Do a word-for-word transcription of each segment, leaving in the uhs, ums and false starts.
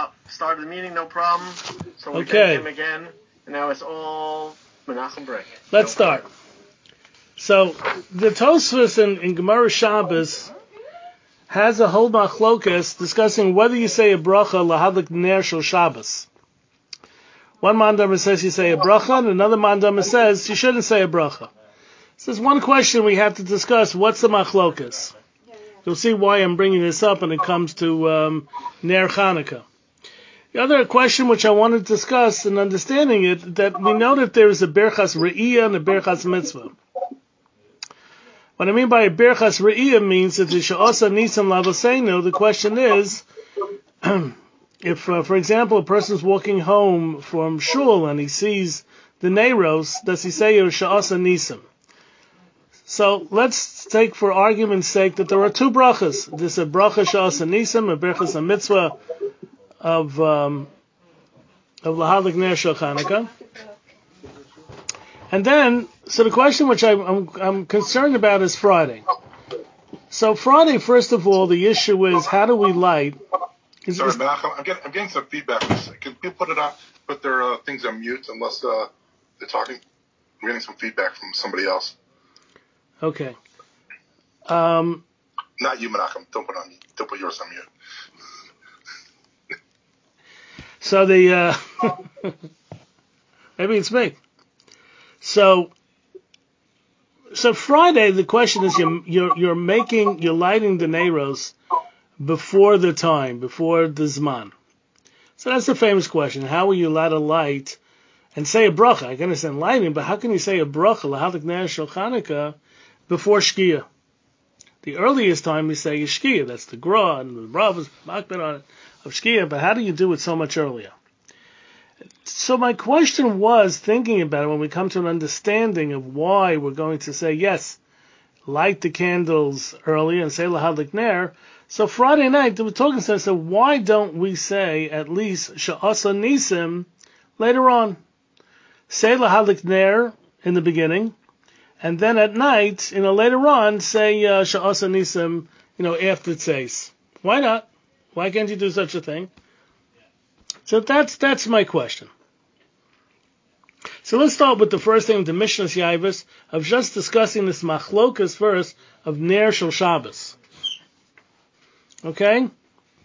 uh, started the meeting, no problem. So we okay. thank him again. And now it's all Menachem break. Let's no start. Problem. So the Tosfos in, in Gemara Shabbos has a whole machlokas discussing whether you say a bracha lahadlik ner shel Shabbos. One mandama says you say a bracha, and another mandama says you shouldn't say a bracha. So there's one question we have to discuss. What's the machlokas? You'll see why I'm bringing this up when it comes to um, Ner Chanukah. The other question which I want to discuss in understanding it, that we know that there is a Berchas Re'iyah and a Berchas Mitzvah. What I mean by a Berchas Re'iyah means that the Sha'asa Nisam Lavaseinu, the question is, if, uh, for example, a person's walking home from Shul and he sees the Neiros, does he say Sha'asa Nisam? So let's take for argument's sake that there are two brachas. There's a bracha Sha'asa Nisam, a Berchas Mitzvah of um, of Lahadlik Ner Shel Chanukah. And then, so the question which I, I'm, I'm concerned about is Friday. So Friday, first of all, the issue is how do we light? Is, Sorry, is, Menachem, I'm getting, I'm getting some feedback. Can people put it on, put their uh, things on mute unless uh, they're talking? I'm getting some feedback from somebody else. Okay. Um, Not you, Menachem. Don't put on. Don't put yours on mute. So the uh, maybe it's me. So so Friday, the question is you're you're, you're making you're lighting the neiros before the time, before the zman. So that's the famous question: how will you light a light and say a bracha? I can understand lighting, but how can you say a bracha lahadlik ner shel Chanukah before shkia? The earliest time we say is shkia. That's the gra and the rav is makbid on it of shkia. But how do you do it so much earlier? So my question was, thinking about it, when we come to an understanding of why we're going to say, yes, light the candles early and say lahadlik ner. So Friday night, we're talking to us, so why don't we say at least sha'asa nisim later on? Say lahadlik ner in the beginning, and then at night, you know, later on, say uh, sha'asa nisim, you know, after tzeis. Why not? Why can't you do such a thing? So that's that's my question. So let's start with the first thing, the Mishnah's Yaivas, of just discussing this machlokas first of Ner Shel Shabbos. Okay?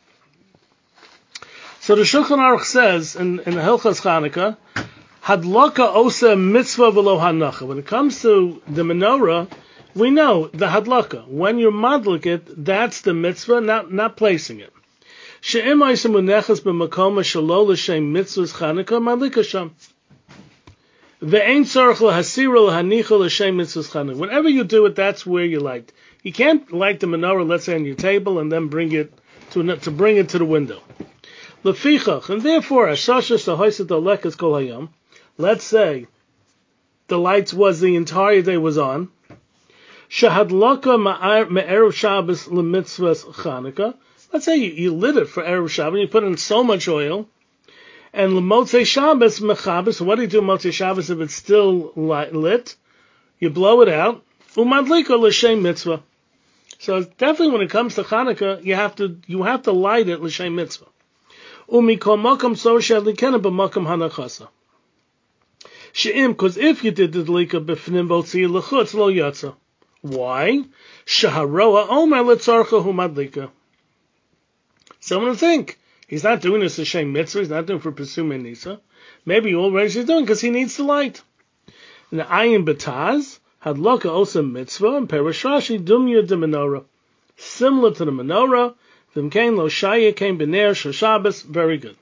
So the Shulchan Aruch says in, in the Hilchas Chanukah, Hadlaka osa mitzvah v'lo hanacha. When it comes to the menorah, we know the hadlaka. When you madlik it, that's the mitzvah, not not placing it. She'im oisem unechas b'makom shelo l'shem mitzvahs Chanukah madlika sham. Ve'ein tzarich l'hasira l'hanicha l'shem mitzvahs Chanukah. Whenever you do it, that's where you light. You can't light the menorah, let's say, on your table and then bring it to to bring it to the window. Lefichach, and therefore, ashasha sahoiset alekas kol hayam. Let's say the lights was the entire day was on. Shahadlaka me'erev Shabbos l'mitzvahs Chanukah. Let's say you, you lit it for erev Shabbos, you put in so much oil, and l'motzei Shabbos mechabes. What do you do motzei Shabbos if it's still lit? You blow it out. Umadlika l'shem mitzvah. So definitely, when it comes to Chanukah, you have to you have to light it l'shem mitzvah. Umikol makam so shadlikena b'makam hanachasa. She'im, because if you did the delika b'fnim b'otzi l'chutz lo yatsa. Why? Shaharoa omer l'tzarcha hu madlika. Someone will think he's not doing this l'shem mitzvah. He's not doing it for pesumei nisa. Maybe already he's doing because he needs the light. And the ayin betaz hadlaka osa mitzvah and perish Rashi dumya de menorah, similar to the menorah. V'mkein lo shaya came b'ner shel Shabbos. Very good.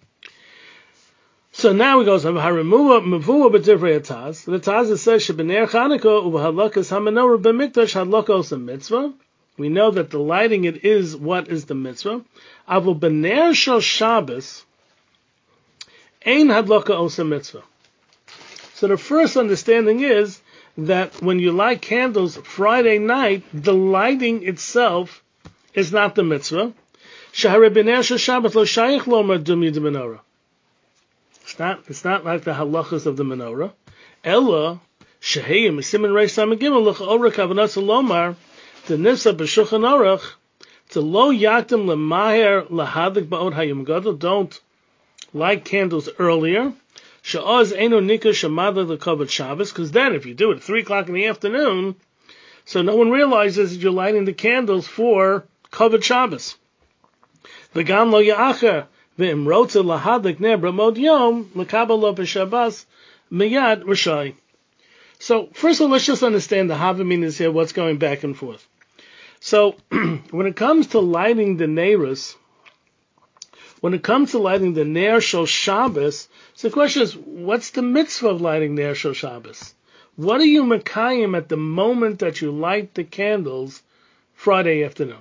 So now he goes on harimuah mavua b'divrei ataz. The Taz says sheb'ner Chanukah uv'hadlakas hamenorah b'mikdash hadlaka osa mitzvah. We know that the lighting it is what is the mitzvah. Avol b'ner shel Shabbos ein hadlaka osa mitzvah. So the first understanding is that when you light candles Friday night, the lighting itself is not the mitzvah. Shahare b'ner shel Shabbos lo shayich lomer dumya de menorah. It's not. It's not like the halachas of the menorah. Ella sheheyim siman reis samagimel l'chaora kavanat lomar the nifsa b'shulchan aruch So lo yaktim lemaher lahadik ba'od hayom gadol. Don't light candles earlier. Sha'oz eno nika shamada lekavod Shabbos. Because then, if you do it at three o'clock in the afternoon, so no one realizes that you're lighting the candles for kavod Shabbos. V'gam lo ya'acher ve'im rotza lahadik ner b'mod yom lekabel lo b'Shabbos miyad rishai. So first of all, let's just understand the Havaminas here. What's going back and forth? So when it comes to lighting the neiros, when it comes to lighting the Ner Shel Shabbos, so the question is, what's the mitzvah of lighting Ner Shel Shabbos? What are you mekayim at the moment that you light the candles Friday afternoon?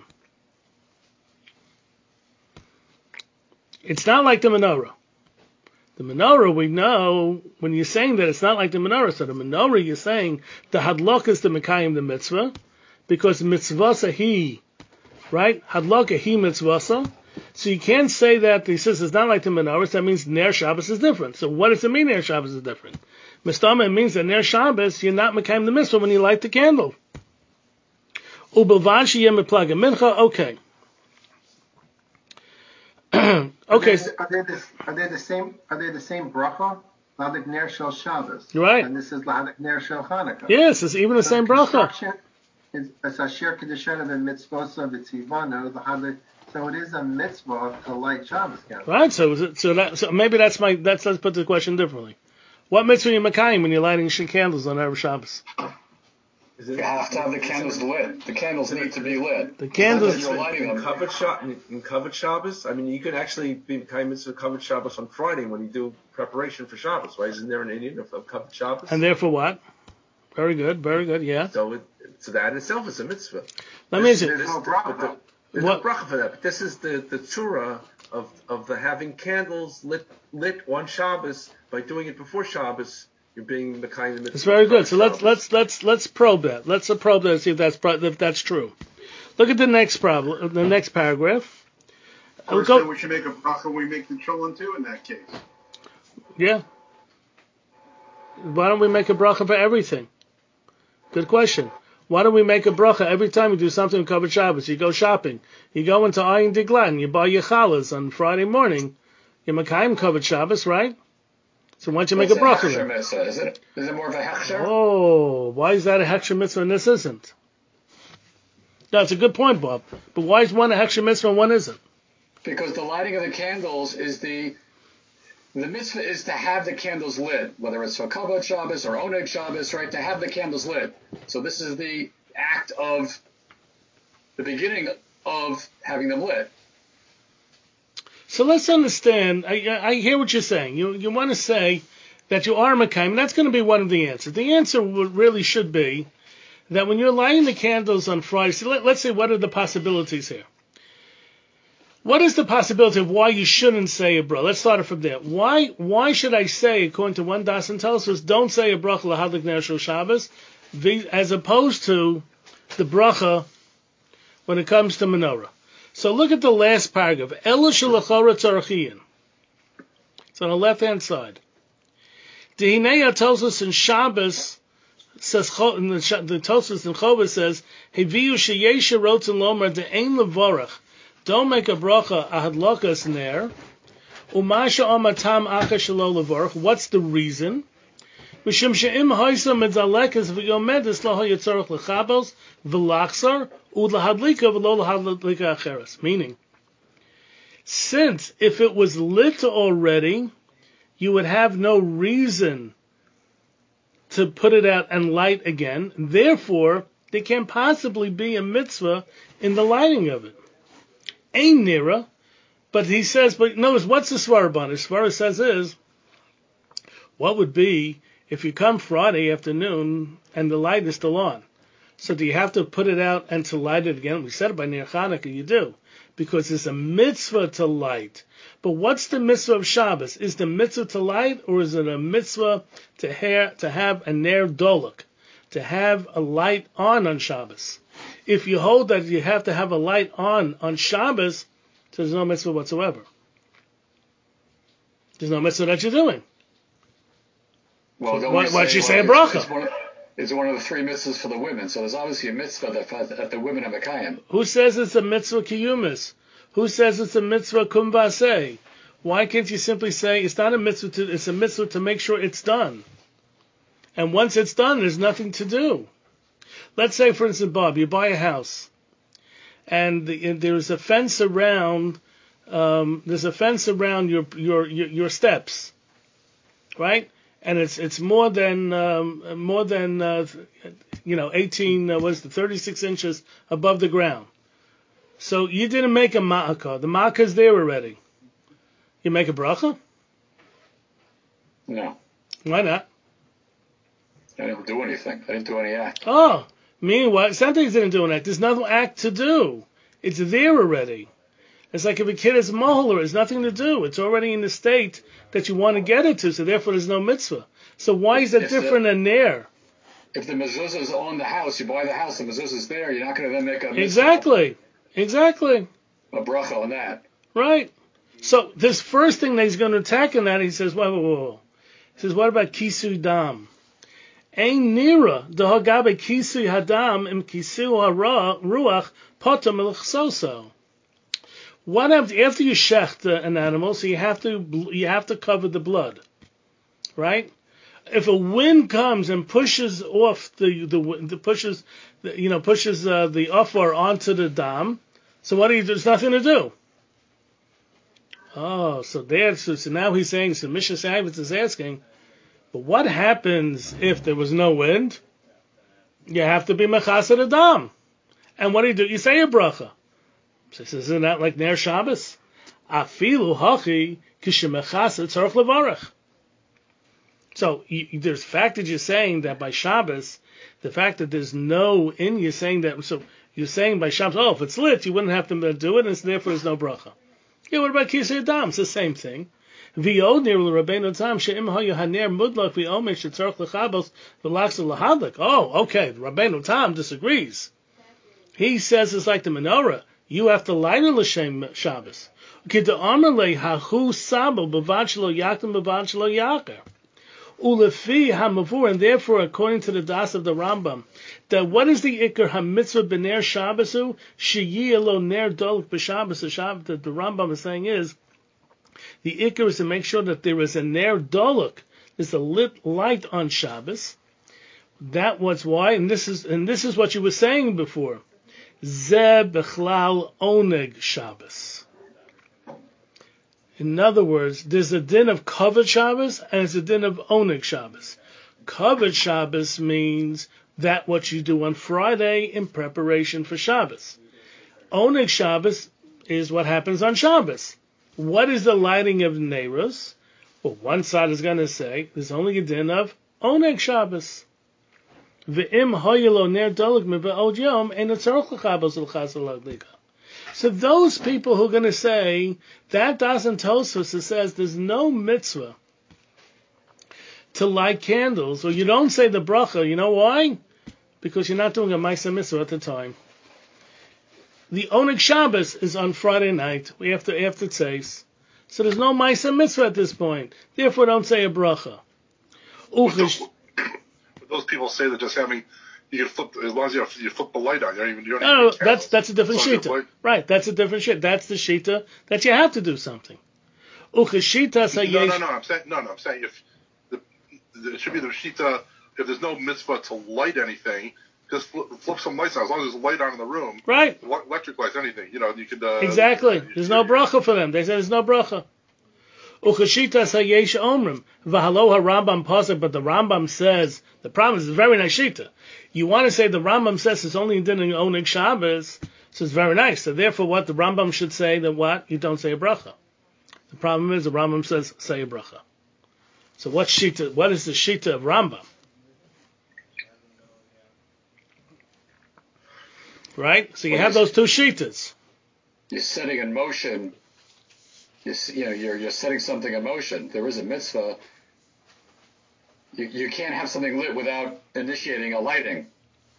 It's not like the menorah. The menorah, we know, when you're saying that it's not like the menorah, so the menorah, you're saying the hadlok is the mekayim the mitzvah, because mitzvasa he, right? Hadlaka he mitzvasa. So you can't say that he says it's not like the menorah. That means Ner Shabbos is different. So what does it mean Ner Shabbos is different? Mistama, it means that Ner Shabbos, you're not mekayim the mitzvah when you light the candle. Ubelvad sheyeh meplag mincha. Okay. Okay. Are they, are they, the, are they the same? Are they the same bracha? Lahadik Ner Shel Shabbos. Right. And this is Lahadik Ner Shel Chanukah. Yes, it's even the so same bracha. It's Asher Kedushanim and Mitzvosa V'Tzivanu Lahadik. So it is a mitzvah to light Shabbos candles. Right. So so that so maybe that's my that's let's put the question differently. What mitzvah are you mekayim when you're lighting candles on Erev Shabbos? You have to have the candles lit. The candles need to be lit. The candles. You're lighting them. Covered Shabbos, in covered Shabbos, I mean, you can actually be kind of covered Shabbos on Friday when you do preparation for Shabbos, right? Isn't there an Indian of, of covered Shabbos? And therefore what? Very good, very good, yeah. So, it, so that itself is a mitzvah. Let me see. There's no bracha. There's What? no bracha for that. But this is the the tzura of of the having candles lit lit on Shabbos by doing it before Shabbos. You're being the kind of mitzvah. It's very good. So let's Shabbos. let's let's let's probe that. Let's probe that and see if that's pro- if that's true. Look at the next problem, the next paragraph. Or Go- so we should make a bracha. We make the cholent too in that case. Yeah. Why don't we make a bracha for everything? Good question. Why don't we make a bracha every time you do something with covered Shabbos? You go shopping. You go into Ayin Diglan and you buy your challahs on Friday morning. You're mekayim covered Shabbos, right? So why don't you make It's a bracha hechsher there? mitzvah. Is it? Is it more of a hechsher? Oh, why is that a hechsher mitzvah and this isn't? That's a good point, Bob. But why is one a hechsher mitzvah and one isn't? Because the lighting of the candles is the the mitzvah is to have the candles lit, whether it's for Kavod Shabbos or Oneg Shabbos, right? To have the candles lit. So this is the act of the beginning of having them lit. So let's understand. I, I hear what you're saying. You you want to say that you are mekayim, and that's going to be one of the answers. The answer would, really should be that when you're lighting the candles on Friday, so let, let's say what are the possibilities here? What is the possibility of why you shouldn't say a bracha? Let's start it from there. Why why should I say, according to one das and Tosfos, don't say a bracha lahadlik ner shel Shabbos, as opposed to the bracha when it comes to menorah? So look at the last paragraph. Ela shelachora tzarachiyin. It's on the left-hand side. Dehinei tells us in Shabbos, says in the, the Tosfos in Chovos says, Heviu sheyesha rotzen lomer de'ein levorach. Don't make a bracha ahadlokas ner. Umasha amatam acha shelo levorach. What's the reason? Mishum she'im hoisa metzalekas v'yomedes lo hayatzorach lechabos v'lachsar u'lahadlika v'lo lahadlika acheres. Meaning, since if it was lit already, you would have no reason to put it out and light again. Therefore, there can't possibly be a mitzvah in the lighting of it. Ain't nira, but he says, but notice what's the svara ban? The svara says is, what would be if you come Friday afternoon and the light is still on? So do you have to put it out and to light it again? We said it by Ner Chanukah, you do, because it's a mitzvah to light. But what's the mitzvah of Shabbos? Is the mitzvah to light, or is it a mitzvah to, ha- to have a ner dolok, to have a light on on Shabbos? If you hold that you have to have a light on on Shabbos, so there's no mitzvah whatsoever. There's no mitzvah that you're doing. Well, don't Why, we why'd say, you say a well, bracha? it's- it's one of- is one of the three mitzvahs for the women. So there's obviously a mitzvah that, that the women are mekayim. Who says it's a mitzvah kiyumis? Who says it's a mitzvah kumbaseh? Why can't you simply say it's not a mitzvah to, it's a mitzvah to make sure it's done? And once it's done, there's nothing to do. Let's say, for instance, Bob, you buy a house, and, the, and there's a fence around, um, there's a fence around your your your, your steps, right? And it's it's more than um, more than uh, you know eighteen uh, what's the thirty-six inches above the ground. So you didn't make a ma'akah. The ma'akah is there already. You make a bracha? No. Why not? I didn't do anything. I didn't do any act. Oh, meaning what? It's not that he didn't do an act. There's no act to do. It's there already. It's like if a kid is mohler, there's nothing to do. It's already in the state that you want to get it to, so therefore there's no mitzvah. So why is that If different the, than there? If the mezuzah is on the house, you buy the house, the mezuzah is there, you're not going to then make a mitzvah, Exactly. Exactly. a bracha on that. Right. So this first thing that he's going to attack in that, he says, whoa, whoa, whoa. He says, what about kisui dam? Ein nira dehagabe kisui hadam im kisui haruach potam elchsoso. What happens after you shecht an animal? So you have to you have to cover the blood, right? If a wind comes and pushes off the the, the pushes the, you know pushes uh, the offer onto the dam, so what do you do? There's nothing to do. Oh, so there. So, so now he's saying. So Mishnah Savitz is asking, but what happens if there was no wind? You have to be mechased the dam, and what do you do? You say a bracha. So he says, isn't that like Ner Shabbos? Afilu hachi kishemechasa tzarich levarach. So you, there's the fact that you're saying that by Shabbos, the fact that there's no in, you're saying that, so you're saying by Shabbos, oh, if it's lit, you wouldn't have to do it, and so therefore there's no bracha. Yeah, what about Kisei Adam? It's the same thing. V'yod nir l'Rabbeinu Tam she'im ha'yu haner mudlach v'omer she'tzarich lechabos v'lachs l'hadlik. Oh, okay, the Rabbeinu Tam disagrees. He says it's like the menorah. You have to light it l'shem Shabbos. K'da amar le hahu sabo b'vad shelo yaktim b'vad shelo yaker. Ulefi hamavur, and therefore, according to the das of the Rambam, that what is the ikar hamitzvah b'ner Shabbosu sheyi elo ner doluk b'Shabbos? That the Rambam is saying is the ikar is to make sure that there is a ner doluk, there's a lit light on Shabbos. That was why, and this is and this is what you were saying before. Ze bechlal oneg Shabbos. In other words, there's a din of kavod Shabbos and there's a din of oneg Shabbos. Kavod Shabbos means that what you do on Friday in preparation for Shabbos. Oneg Shabbos is what happens on Shabbos. What is the lighting of Neiros? Well, one side is going to say there's only a din of oneg Shabbos. V'im hoyelo ner dolik mi'ba'od yom ein tzarich lechabos l'chas l'adlika. So those people who are going to say that doesn't Tosfos, it says there's no mitzvah to light candles, or you don't say the bracha. You know why? Because you're not doing a Maisa mitzvah at the time. The Oneg Shabbos is on Friday night. We have to after tzeis, so there's no Maisa mitzvah at this point. Therefore, don't say a bracha. Those, those people say that just having you can flip as long as you, have, you flip the light on. You don't even. You don't no, even that's that's a different shita. Right, that's a different shita. That's the shita that you have to do something. Uchashita sayesh. No, no, no. I'm saying no, no. I'm saying if the, the, it should be the shita if there's no mitzvah to light anything, just flip, flip some lights on. As long as there's a light on in the room. Right. Electric lights, anything. You know, you could. Uh, exactly. You, there's no bracha for them. They say there's no bracha. Uchashita sayesh omrim v'halo harambam pasuk, but the Rambam says the problem is it's very nice shita. You want to say the Rambam says it's only din in Oneg Shabbos, so it's very nice. So therefore, what the Rambam should say that what you don't say a bracha. The problem is the Rambam says say a bracha. So what shita? What is the shita of Rambam? Right. So you well, have those two shitas. You're setting in motion. You, you know, you're you're setting something in motion. There is a mitzvah. You you can't have something lit without initiating a lighting.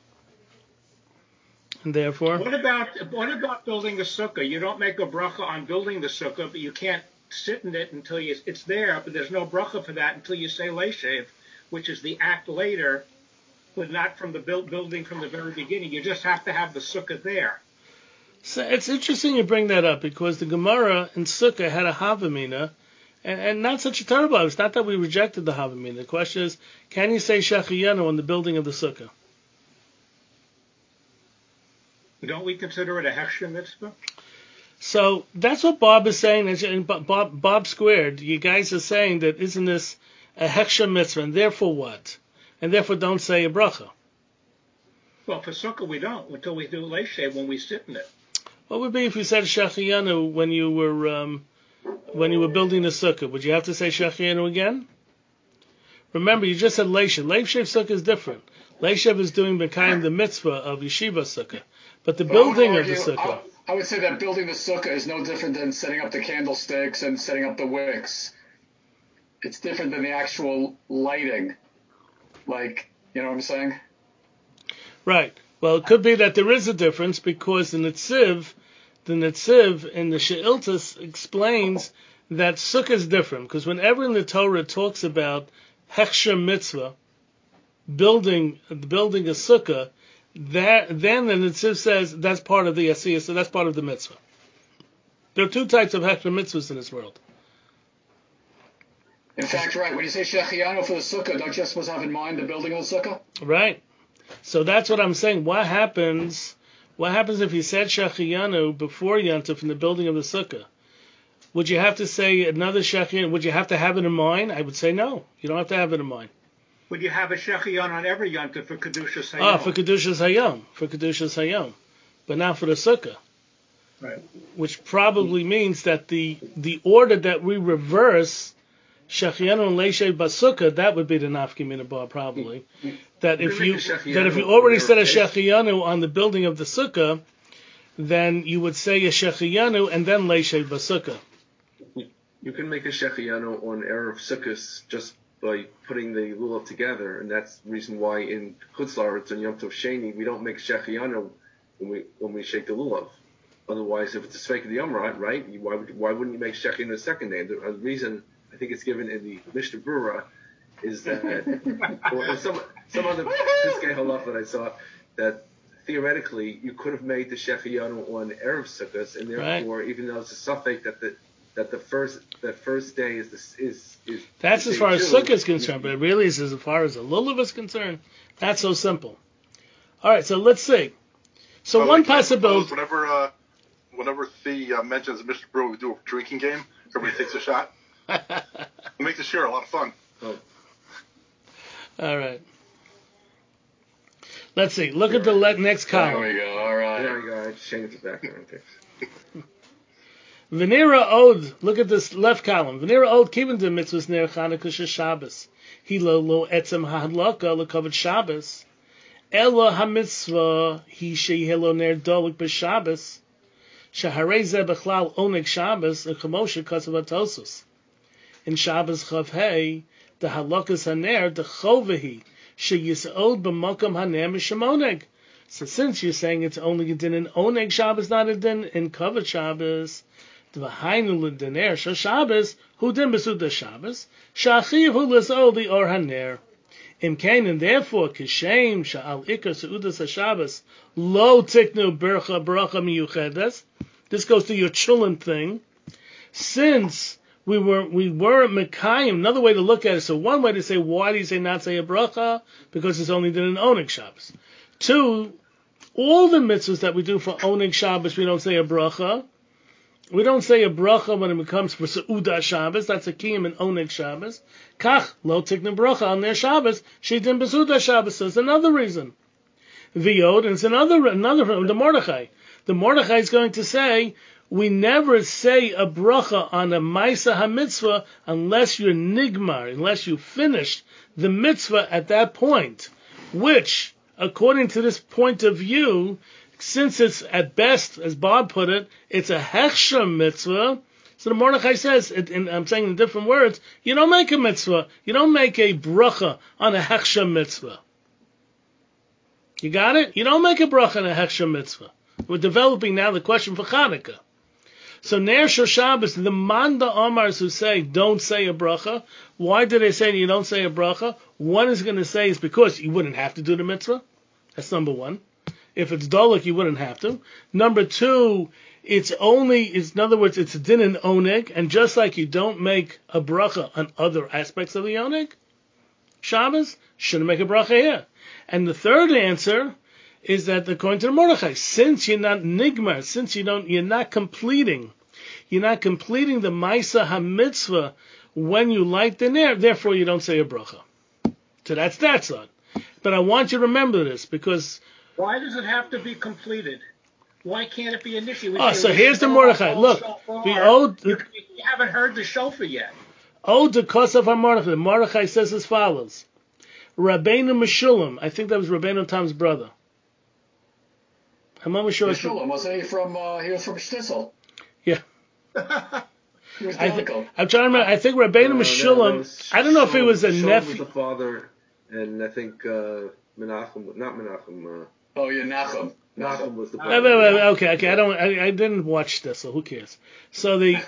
And therefore, what about what about building a sukkah? You don't make a bracha on building the sukkah, but you can't sit in it until you it's there. But there's no bracha for that until you say leishev, which is the act later but not from the build, building from the very beginning. You just have to have the sukkah there. So it's interesting you bring that up because the Gemara in Sukkah had a Havamina, and, and not such a terrible. It's not that we rejected the Havamina. The question is, can you say Shechiyanu on the building of the Sukkah? Don't we consider it a Hechsher mitzvah? So that's what Bob is saying. And Bob, Bob Squared, you guys are saying that isn't this a Hechsher mitzvah, and therefore what? And therefore don't say a bracha. Well, for Sukkah we don't until we do Leishev when we sit in it. What would be if you said Shechiyanu when you were um, when you were building the Sukkah? Would you have to say Shechiyanu again? Remember, you just said Leishev. Leishev Sukkah is different. Leishev is doing the kind of the mitzvah of Yeshiva Sukkah. But the But building I would of the argue- Sukkah... I, I would say that building the sukkah is no different than setting up the candlesticks and setting up the wicks. It's different than the actual lighting. Like, you know what I'm saying? Right. Well, it could be that there is a difference because the Netziv, the Netziv in the She'iltas explains that Sukkah is different. Because whenever in the Torah it talks about Hechsher mitzvah, building building a Sukkah, that then the Netziv says that's part of the Asiyah, so that's part of the mitzvah. There are two types of Hechsher mitzvahs in this world. In fact, right, when you say Shechiyanu for the sukkah, don't you just supposed to have in mind the building of the sukkah? Right. So that's what I'm saying. What happens What happens if you said Shechiyanu before Yontif in the building of the Sukkah? Would you have to say another Shechiyanu? Would you have to have it in mind? I would say no. You don't have to have it in mind. Would you have a Shechiyan on every Yontif for Kedushas Hayom? Ah, for Kedushas Hayom. For Kedushas Hayom. But not for the Sukkah. Right. Which probably means that the the order that we reverse Shechiyanu and Leishev Basukah, that would be the Nafki Minabar probably. That You if can you make a Shechiyanu that if you on already your said a case. Shechiyanu on the building of the Sukkah, then you would say a Shechiyanu and then Leishev Basukah. You can make a Shechiyanu on Erev Sukkot just by putting the lulav together, and that's the reason why in Chutz La'aretz on Yom Tov Sheni we don't make Shechiyanu when we when we shake the lulav. Otherwise, if it's a Sveik of the Yom, right, you- why would why wouldn't you make Shechiyanu the second day? The the reason I think it's given in the Mishnah Brura is that, or some some other Piskei Halach that I saw, that theoretically you could have made the Shechiyanu on Erev Sukkot, and therefore, even though it's a suffix that the that the first that first day is the, is is That's is as far day as two, Sukkah is concerned, but it really is as far as the lulav is concerned. Not so simple. All right, so let's see. So By the one way, can I propose possibility. Whenever, uh, whenever the uh, mentions Mister Brewer, we do a drinking game. Everybody takes a shot. We make this year a lot of fun. All right. Let's see. Look at the le- next There column. we go. All right. There we go. I just changed the background there. Venera Od. Look at this left column. Venera Od kiven de mitzvahs ner Chanukah Shabbos. Hilo lo etzem ha'adlaka lekavod Shabbos. Ela hamitzvah hi shehilo ner dolik b'Shabbos. Shaharei zeh bechlal oneg Shabbos echemoshe kasav atosus. In Shabbos chav hey the halakas haner the chovehi sheyisod b'makam haner mishamoneg. So since you're saying it's only a din in oneg Shabbos, not a din in kavod Shabbos, D'vahainu l'dener shel Shabbos hu din b'suda Shabbos shachiv hu l'sol the or haner. Im kain, and therefore kishem sha'al ikar seudas haShabbos lo tiknu bercha bracha miyuchedes. This goes to your chulin thing. Since we were we were mekayim, another way to look at it. So one way to say why do you say not say a bracha? Because it's only done in oneg Shabbos. Two, all the mitzvahs that we do for oneg Shabbos we don't say a bracha. We don't say a bracha when it comes for Seudah Shabbos. That's a kiyum in Oneg Shabbos. Kach lo tikna bracha on their Shabbos. Sheitin b'Seudah Shabbos. So it's another reason. V'yod, and it's another another the Mordechai. The Mordechai is going to say we never say a bracha on a Maisa HaMitzvah unless you're nigmar, unless you finished the mitzvah at that point, which, according to this point of view, since it's at best, as Bob put it, it's a hechsher mitzvah. So the Mordechai says, it, and I'm saying in different words, you don't make a mitzvah, you don't make a bracha on a hechsher mitzvah. You got it? You don't make a bracha on a hechsher mitzvah. We're developing now the question for Chanukah. So Ner Shel Shabbos, the Manda Omars who say don't say a bracha, why do they say you don't say a bracha? One is going to say is because you wouldn't have to do the mitzvah. That's number one. If it's Dolok, you wouldn't have to. Number two, it's only, it's, in other words, it's a din in Oneg, and just like you don't make a bracha on other aspects of the Oneg, Shabbos, shouldn't make a bracha here. And the third answer is that according to the Mordechai, since you're not nigmar, since you don't, you're not completing, you're not completing the Maisa HaMitzvah when you light the Ner, therefore you don't say a bracha. So that's that, son. But I want you to remember this, because... Why does it have to be completed? Why can't it be initiated? Oh, so here's the Mordechai. Look, the old... You, you haven't heard the shofar yet. Oh, the Kosav HaMordechai. Mordechai says as follows. Rabbeinu Meshulam, I think that was Rabbeinu Tam's brother. I'm almost sure. Meshulam, wasn't he from, uh, he was from Shtisel. Yeah. He was I th- difficult. I'm trying to remember. I think Rabbeinu Uh, Meshulam, was- I don't know if he was a Shalom nephew. was the father, and I think uh, Menachem, not Menachem, uh, Oh, yeah, Nachum. Menachem was the Wait, brother. wait, wait, okay, okay. I don't. I, I didn't watch this, so who cares? So the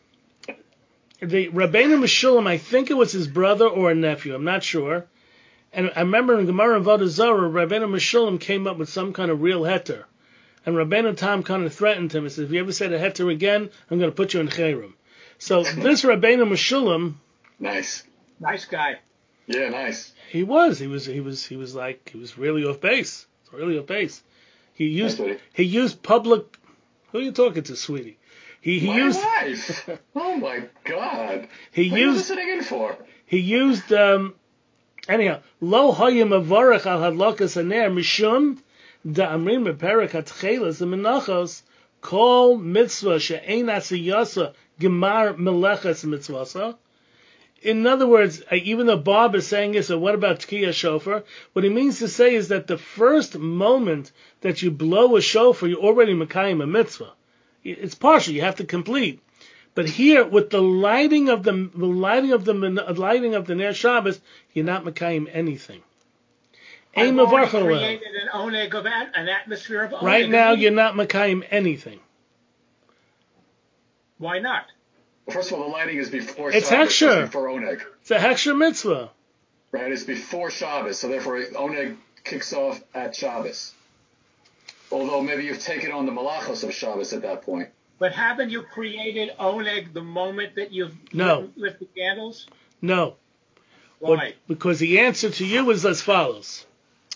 the Rabbeinu Meshulam, I think it was his brother or a nephew. I'm not sure. And I remember in Gemara and Avodah Zarah, Rabbeinu Meshulam came up with some kind of real heter, and Rabbeinu Tam kind of threatened him and said, "If you ever say the heter again, I'm going to put you in Cherem." So this Rabbeinu Meshulam, Nice. Nice guy. Yeah, nice. he was, he was, he was, he was like, he was really off base. Really off base. He used Nice, he used public. Who are you talking to, sweetie? He he My used wife. Oh, my God. he What are you used listening in for? he used um anyhow lo hayim avarach al hadlakas aner mishum da amrim beperak hatchelas the menachos kol mitzvah she'ein asiyasa gemar meleches mitzvasa. In other words, even though Bob is saying this, so what about Tkiyah Shofar? What he means to say is that the first moment that you blow a shofar, you're already Mekayim a mitzvah. It's partial, you have to complete. But here, with the lighting of the, the lighting of the lighting of the Ner Shabbos, you're not Mekayim anything. I've Aim already of Archon. created an oneg of at, an atmosphere of oneg. Right now, you're not Mekayim anything. Why not? First of all, the lighting is before It's Shabbos. Heksher. It's before Oneg. It's a Heksher mitzvah. Right? It's before Shabbos, so therefore Oneg kicks off at Shabbos. Although maybe you've taken on the malachos of Shabbos at that point. But haven't you created oneg the moment that you've No. lit, lit the candles? No. Why? What- because the answer to you is as follows.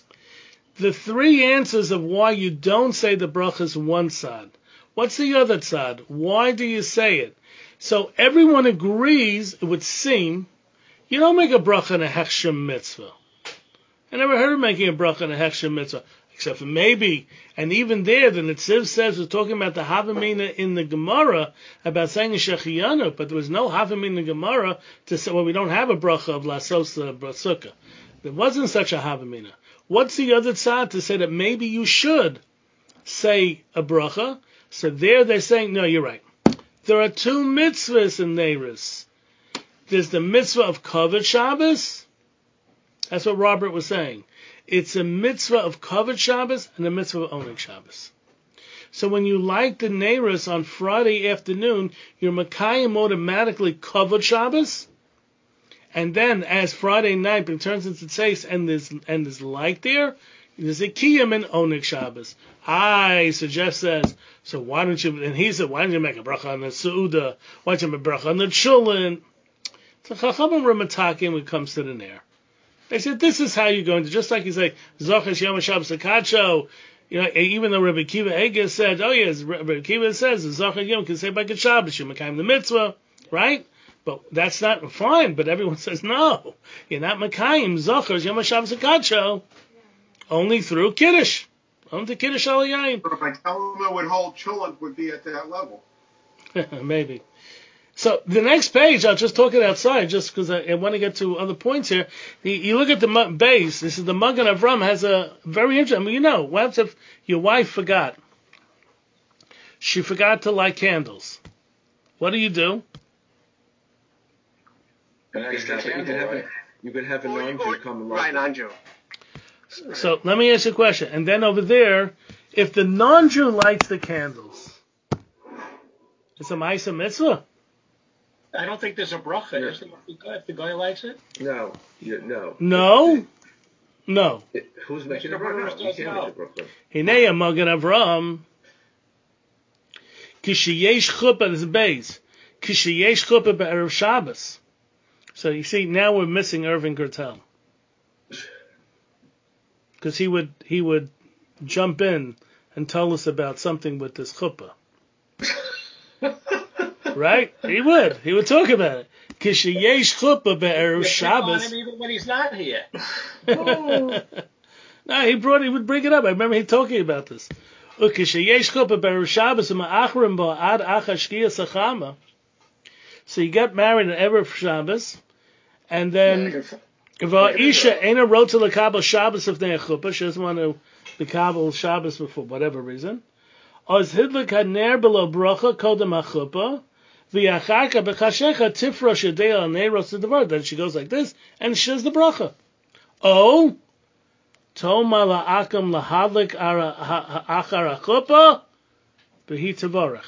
The three answers of why you don't say the bracha is one side. What's the other side? Why do you say it? So everyone agrees, it would seem, you don't make a bracha in a Heksher mitzvah. I never heard of making a bracha in a Heksher mitzvah, except for maybe, and even there, the Netziv says, we're talking about the Havamina in the Gemara, about saying a Shechiyanu, but there was no Havamina in the Gemara to say, well, we don't have a bracha of Lasos Brasukkah. There wasn't such a Havamina. What's the other side to say that maybe you should say a bracha? So there they're saying, no, you're right. There are two mitzvahs in Neiris. There's the mitzvah of Kavod Shabbos. That's what Robert was saying. It's a mitzvah of Kavod Shabbos and a mitzvah of Oneg Shabbos. So when you light the Neiris on Friday afternoon, you're Makayim automatically Kavod Shabbos. And then as Friday night it turns into Tzeis and there's, and there's light there, there's a Kiyam in Oneg Shabbos. Hi, so Jeff says, so why don't you, and he said, why don't you make a bracha on the Su'uda? Why don't you make a bracha on the Chulin? So Chachamim were matakim when it comes to the Ner. They said, this is how you're going to, just like you say, Zochas Yom HaShabbos Akacho, you know, even though Rabbi Kiva Eger said, oh yes, Rabbi Kiva says, Zochas Yom can say by Good Shabbos, you Makayim the mitzvah, right? But that's not fine, but everyone says, no, you're not Makayim, Zochas Yom HaShabbos Akacho, only through Kiddush. Only Kiddush Al Yayin. But if I tell them it would hold, Chulent would be at that level. Maybe. So the next page, I'll just talk it outside, just because I, I want to get to other points here. You, you look at the mu- base. This is the Magen Avram has a very interesting. I mean, you know, what happens if your wife forgot? She forgot to light candles. What do you do? An You extra can have, you can candle, have, right? a, you can have a Or you- non-Jew or- come along. Right, non-Jew. So let me ask you a question. And then over there, if the non-Jew lights the candles, It's a ma'isa mitzvah. I don't think there's a bracha. Yeah. Is there, if the guy- if the guy likes it? No, you, no. No, no. It, who's making a Mister Burns bracha? You does can't know. make a bracha. Hinei Magen Avraham. Kishiyesh chuppah is a base. Kishiyesh chuppah be'erev Shabbos. So you see, now we're missing Irving Gertel. Because he would he would jump in and tell us about something with this chuppah. Right? He would. He would talk about it. Kishiyesh chuppah be'erev You pick on Shabbos. him even when he's not here. No, he brought. He would bring it up. I remember he talking about this. Ukishiyesh chuppah be'erev Shabbos u'ma'achrim bo ad achashkiya sachama. So you get married on Erev Shabbos, and then Va'isha ain't a road to the Kabbalah Shabbos of the chuppah. She doesn't want to the Kabbalah Shabbos for whatever reason. Oz hidlik haner below bracha kodem hachuppah. V'yacharka b'chashecha tifra shedei al neiros devar. Then she goes like this, and she does the bracha. Oh, toma la'akam lahadlik achar hachuppah b'hi tavarach.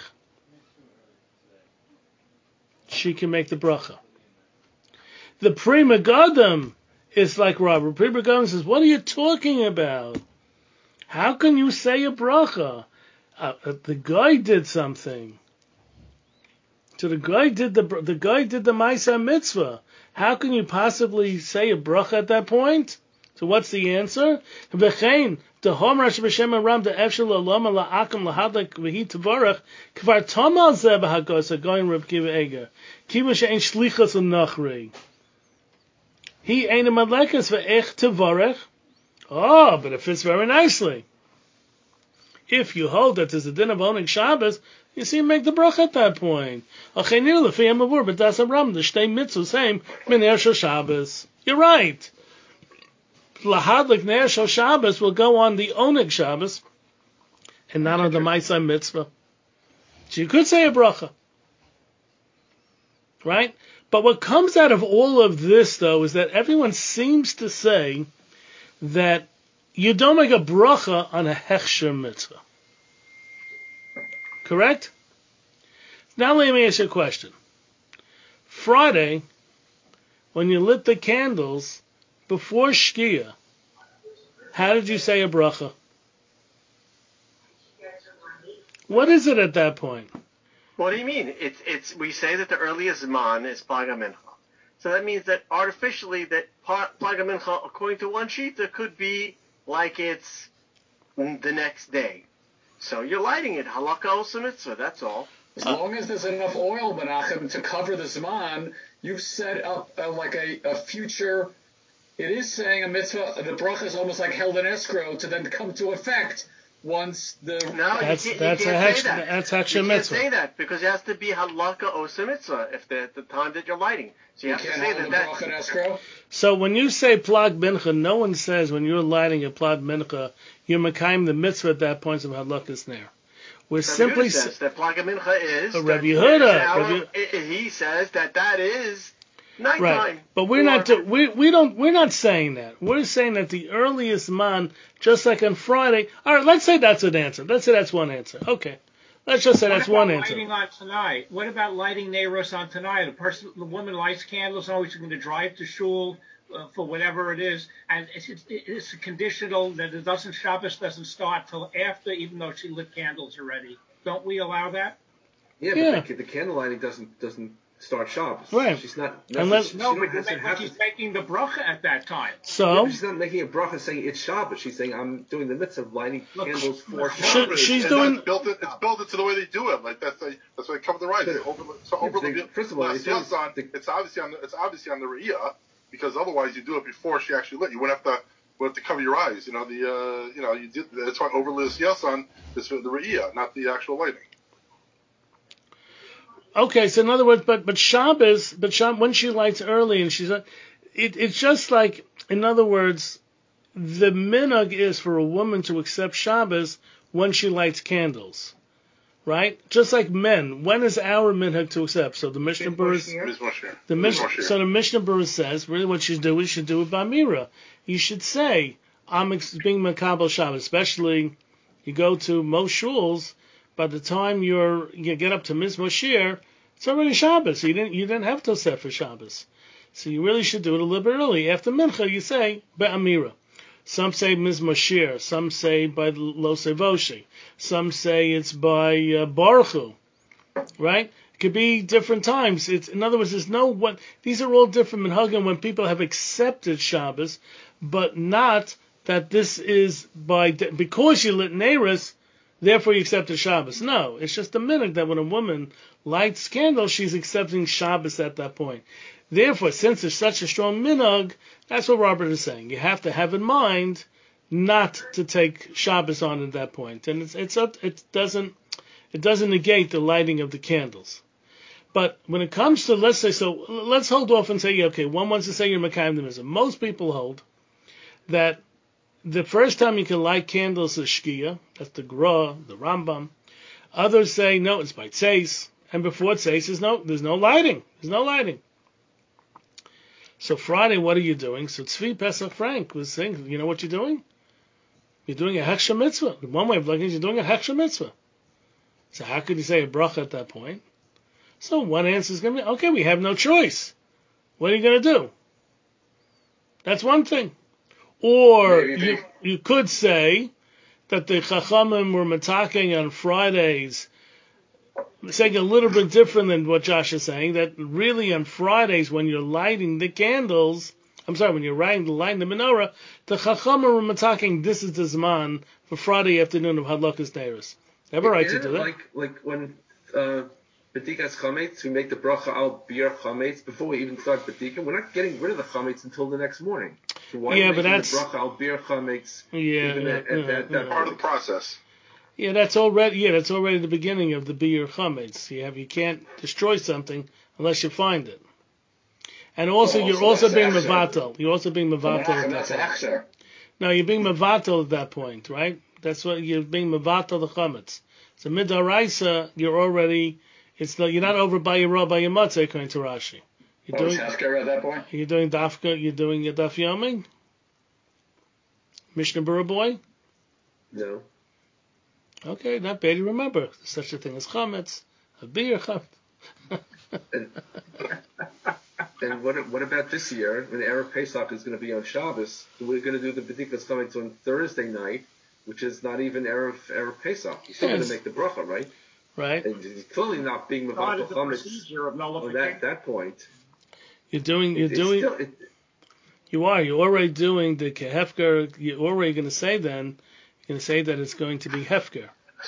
She can make the bracha. The Pri Megadim is like Robert. Pri Megadim says, what are you talking about? How can you say a bracha? Uh, uh, the guy did something. So the guy did the the guy did the Ma'aseh Mitzvah. How can you possibly say a bracha at that point? So what's the answer? V'chein dehom rash b'shem aram de'efshel la'lama la'akam lahadlik v'hi tvarach kvar tomal zeh b'hagos hagoyin Reb Kiva Eger kiva she'en shlichas u'nachri he ain't a madlekas v'ech tvarach. Oh, but it fits very nicely. If you hold that there's a din of owning Shabbos, you see, make the bracha at that point. Achenir lefi amavur b'das aram the shtei mitzvah same min shel Shabbos. You're right. Lahadlik Ner Shel Shabbos will go on the Oneg Shabbos and not on the Ma'aseh Mitzvah. So you could say a bracha. Right? But what comes out of all of this, though, is that everyone seems to say that you don't make a bracha on a Hechsher Mitzvah. Correct? Now let me ask you a question. Friday, when you lit the candles, before Shkia, how did you say a bracha? What is it at that point? What do you mean? It's it's we say that the earliest Zman is Plaga Mincha. So that means that artificially that Plaga Mincha, according to one sheet, it could be like it's the next day. So you're lighting it. Halakha Osa Mitzvah, that's all. As long as there's enough oil, Menachem, to cover the Zman, you've set up uh, like a, a future. It is saying a mitzvah. The bracha is almost like held in escrow to then come to effect once the. No, That's you can't, that's you a can't hex, say that. that's You Hechsher can't Mitzvah. say that because it has to be halakha osa mitzvah if the the time that you're lighting. So you, You have to can't say hold that the that. bracha in escrow. So when you say Plag Mincha, no one says when you're lighting a Plag Mincha, you're Mekayim the mitzvah at that point of Hadlakas Ner. We're Rabbi simply Yehuda says that Plaga Mincha is. Uh, Rabbi that- Yehuda, that our- Rabbi- i- i- he says that that is nighttime. right, but we're Or- not do, we we don't we're not saying that. We're saying that the earliest man, just like on Friday. All right, let's say that's an answer. Let's say that's one answer. Okay, let's just say What that's about one answer. lighting on tonight? What about lighting Neiros on tonight? A person, the woman lights candles, always going to drive to shul uh, for whatever it is, and it's, it's, it's conditional that it doesn't Shabbos doesn't start till after, even though she lit candles already. Don't we allow that? Yeah, Yeah. but the, the candle lighting doesn't doesn't start Shabbos. Right. She's not. Unless- she, No, she but, doesn't but have she's to. making the bracha at that time. Yeah, So but she's not making a bracha saying it's Shabbos. She's saying I'm doing the mitzvah of lighting Look, candles for look, Shabbos. She- she's And doing- It's built, in, it's built into the way they do it. Like that's a, that's why they cover the rice. But- Over, so over they- the first of all, last it's always- Yassan, the- it's obviously on the, it's obviously on the Re'iyah, because otherwise you do it before she actually lit. You wouldn't have to wouldn't have to cover your eyes. You know the uh, you know you did that's why overlist Yassan is for the Re'iyah, not the actual lighting. okay, so in other words, but but Shabbos, but Shab, when she lights early and she's, it it's just like, in other words, the minhag is for a woman to accept Shabbos when she lights candles, right? Just like men, when is our minhag to accept? So the Mishnah Berurah, Ms. Moshe. the Ms. Mishnah, Moshe. so the Mishnah Berurah says, really what you should do is you should do it by Mira. You should say, I'm ex- being Makabel Shabbos, especially you go to most shuls, by the time you're you get up to Mizmor Shir, it's already Shabbos. You didn't you didn't have Tosefes Shabbos. So you really should do it a little bit early. After Mincha, you say Be'amira. Some say Mizmor Shir. Some say by Lo Sevoshi. Some say it's by uh, Baruch Hu. Right? It could be different times. It's, in other words, there's no one. These are all different minhagim when people have accepted Shabbos, but not that this is by because you lit Neiros, therefore you accepted Shabbos. No, it's just a minhag that when a woman lights candles, she's accepting Shabbos at that point. Therefore, since there's such a strong minhag, that's what Robert is saying. You have to have in mind not to take Shabbos on at that point, and it's it's it doesn't it doesn't negate the lighting of the candles. But when it comes to, let's say, so let's hold off and say, okay, one wants to say you're Mekayim the Mitzvah. Most people hold that the first time you can light candles is Shkia, that's the Gra, the Rambam. Others say no, it's by Tzeis, and before Tzeis, there's no there's no lighting, there's no lighting. So Friday, what are you doing? So Tzvi Pesach Frank was saying, you know what you're doing? You're doing a Hechsher Mitzvah. One way of looking is you're doing a Hechsher Mitzvah. So how could you say a bracha at that point? So one answer is going to be, okay, we have no choice. What are you going to do? That's one thing. Or you, you could say that the Chachamim were mataking on Fridays, saying a little bit different than what Josh is saying, that really on Fridays when you're lighting the candles, I'm sorry, when you're lighting the, lighting the menorah, the Chachamim were mataking, this is the Zman for Friday afternoon of Hadlakas Neiros. They have a right to do that. Like, like when uh, B'dikas Chametz, we make the bracha al bir Chametz before we even start B'dika. We're not getting rid of the Chametz until the next morning. So why yeah, are we but making that's the bracha al bir Chametz yeah, even yeah, at, at yeah, that, yeah. that Part of the process. Yeah, that's already yeah, that's already the beginning of the bir Chametz. You have you can't destroy something unless you find it. And also, Well, you're also also being that's mevatel. You're also being mevatel at That's a that point. hechsher. No, you're being mevatel at that point, right? That's what you're being mevatel the chametz. So midaraisa, you're already. It's not, you're not over by your raw by your matzah according to Rashi. You're Oh, it's doing hechsher at that point? you're doing dafka. You're doing a daf yomi. Mishnah Berurah boy. No. Okay, not bad. You remember there's such a thing as chametz, a beer chametz. And, and what what about this year when Erev Pesach is going to be on Shabbos? We're going to do the B'dikas Chametz on Thursday night, which is not even Erev Erev Pesach. You're still Yes. going to make the bracha, right? Right. And it's clearly not being Part Mevatel of the Chametz procedure of on nullification. that, that point. You're doing. You're It's doing. still, it, You are. You're already doing the kehefker. You're already going to say then. You're going to say that it's going to be hefker.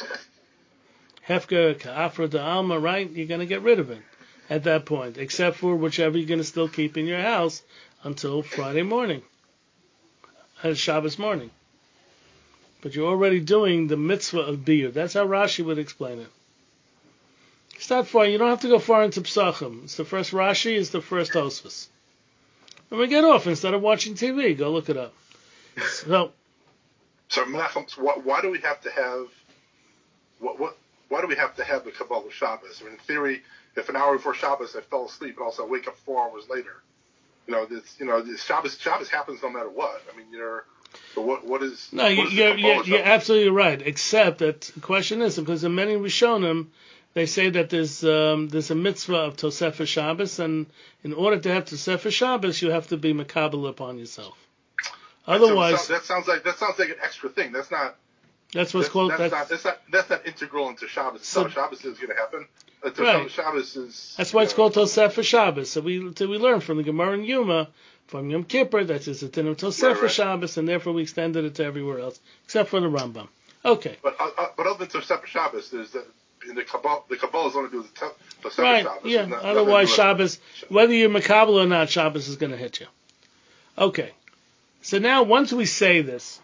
Hefker ka'afra da'alma, right? You're going to get rid of it at that point, except for whichever you're going to still keep in your house until Friday morning, uh, Shabbos morning. But you're already doing the mitzvah of beer. That's how Rashi would explain it. It's not far. You don't have to go far into Psachim. It's the first Rashi. It's the first Tosfos. When we get off, instead of watching T V, go look it up. So, So Menachem, so why, why do we have to have what what why do we have to have the Kabbalah Shabbos? I mean, in theory, if an hour before Shabbos I fell asleep, and also I wake up four hours later, you know, this you know, this Shabbos Shabbos happens no matter what. I mean, you're so what what is no, what you, is the you're, Kabbalah you're, you're Shabbos? absolutely right. Except that the question is, because in many Rishonim, they say that there's um, there's a mitzvah of Tosefes Shabbos, and in order to have Tosefes Shabbos, you have to be makabel upon yourself. Otherwise, that sounds like that sounds like an extra thing. That's not. that's what's That's, called. that's, That's, not, that's not that's not integral into Shabbos. So- So Shabbos is going to happen. Uh, to Right. Shabbos is. that's why you it's know, called Tosefes Shabbos. So we so we learn from the Gemara and Yuma from Yom Kippur that it's a din of Tosefes Right, right. Shabbos, and therefore we extended it to everywhere else except for the Rambam. Okay, But uh, uh, but other than Tosefes Shabbos, there's the in the Kabbalah. The Kabbalah is only do with the Tosefes right? Shabbos. Yeah. It's not- Otherwise, nothing to do Shabbos, whether you're makabel or not, Shabbos is going to hit you. Okay. So now, once we say this,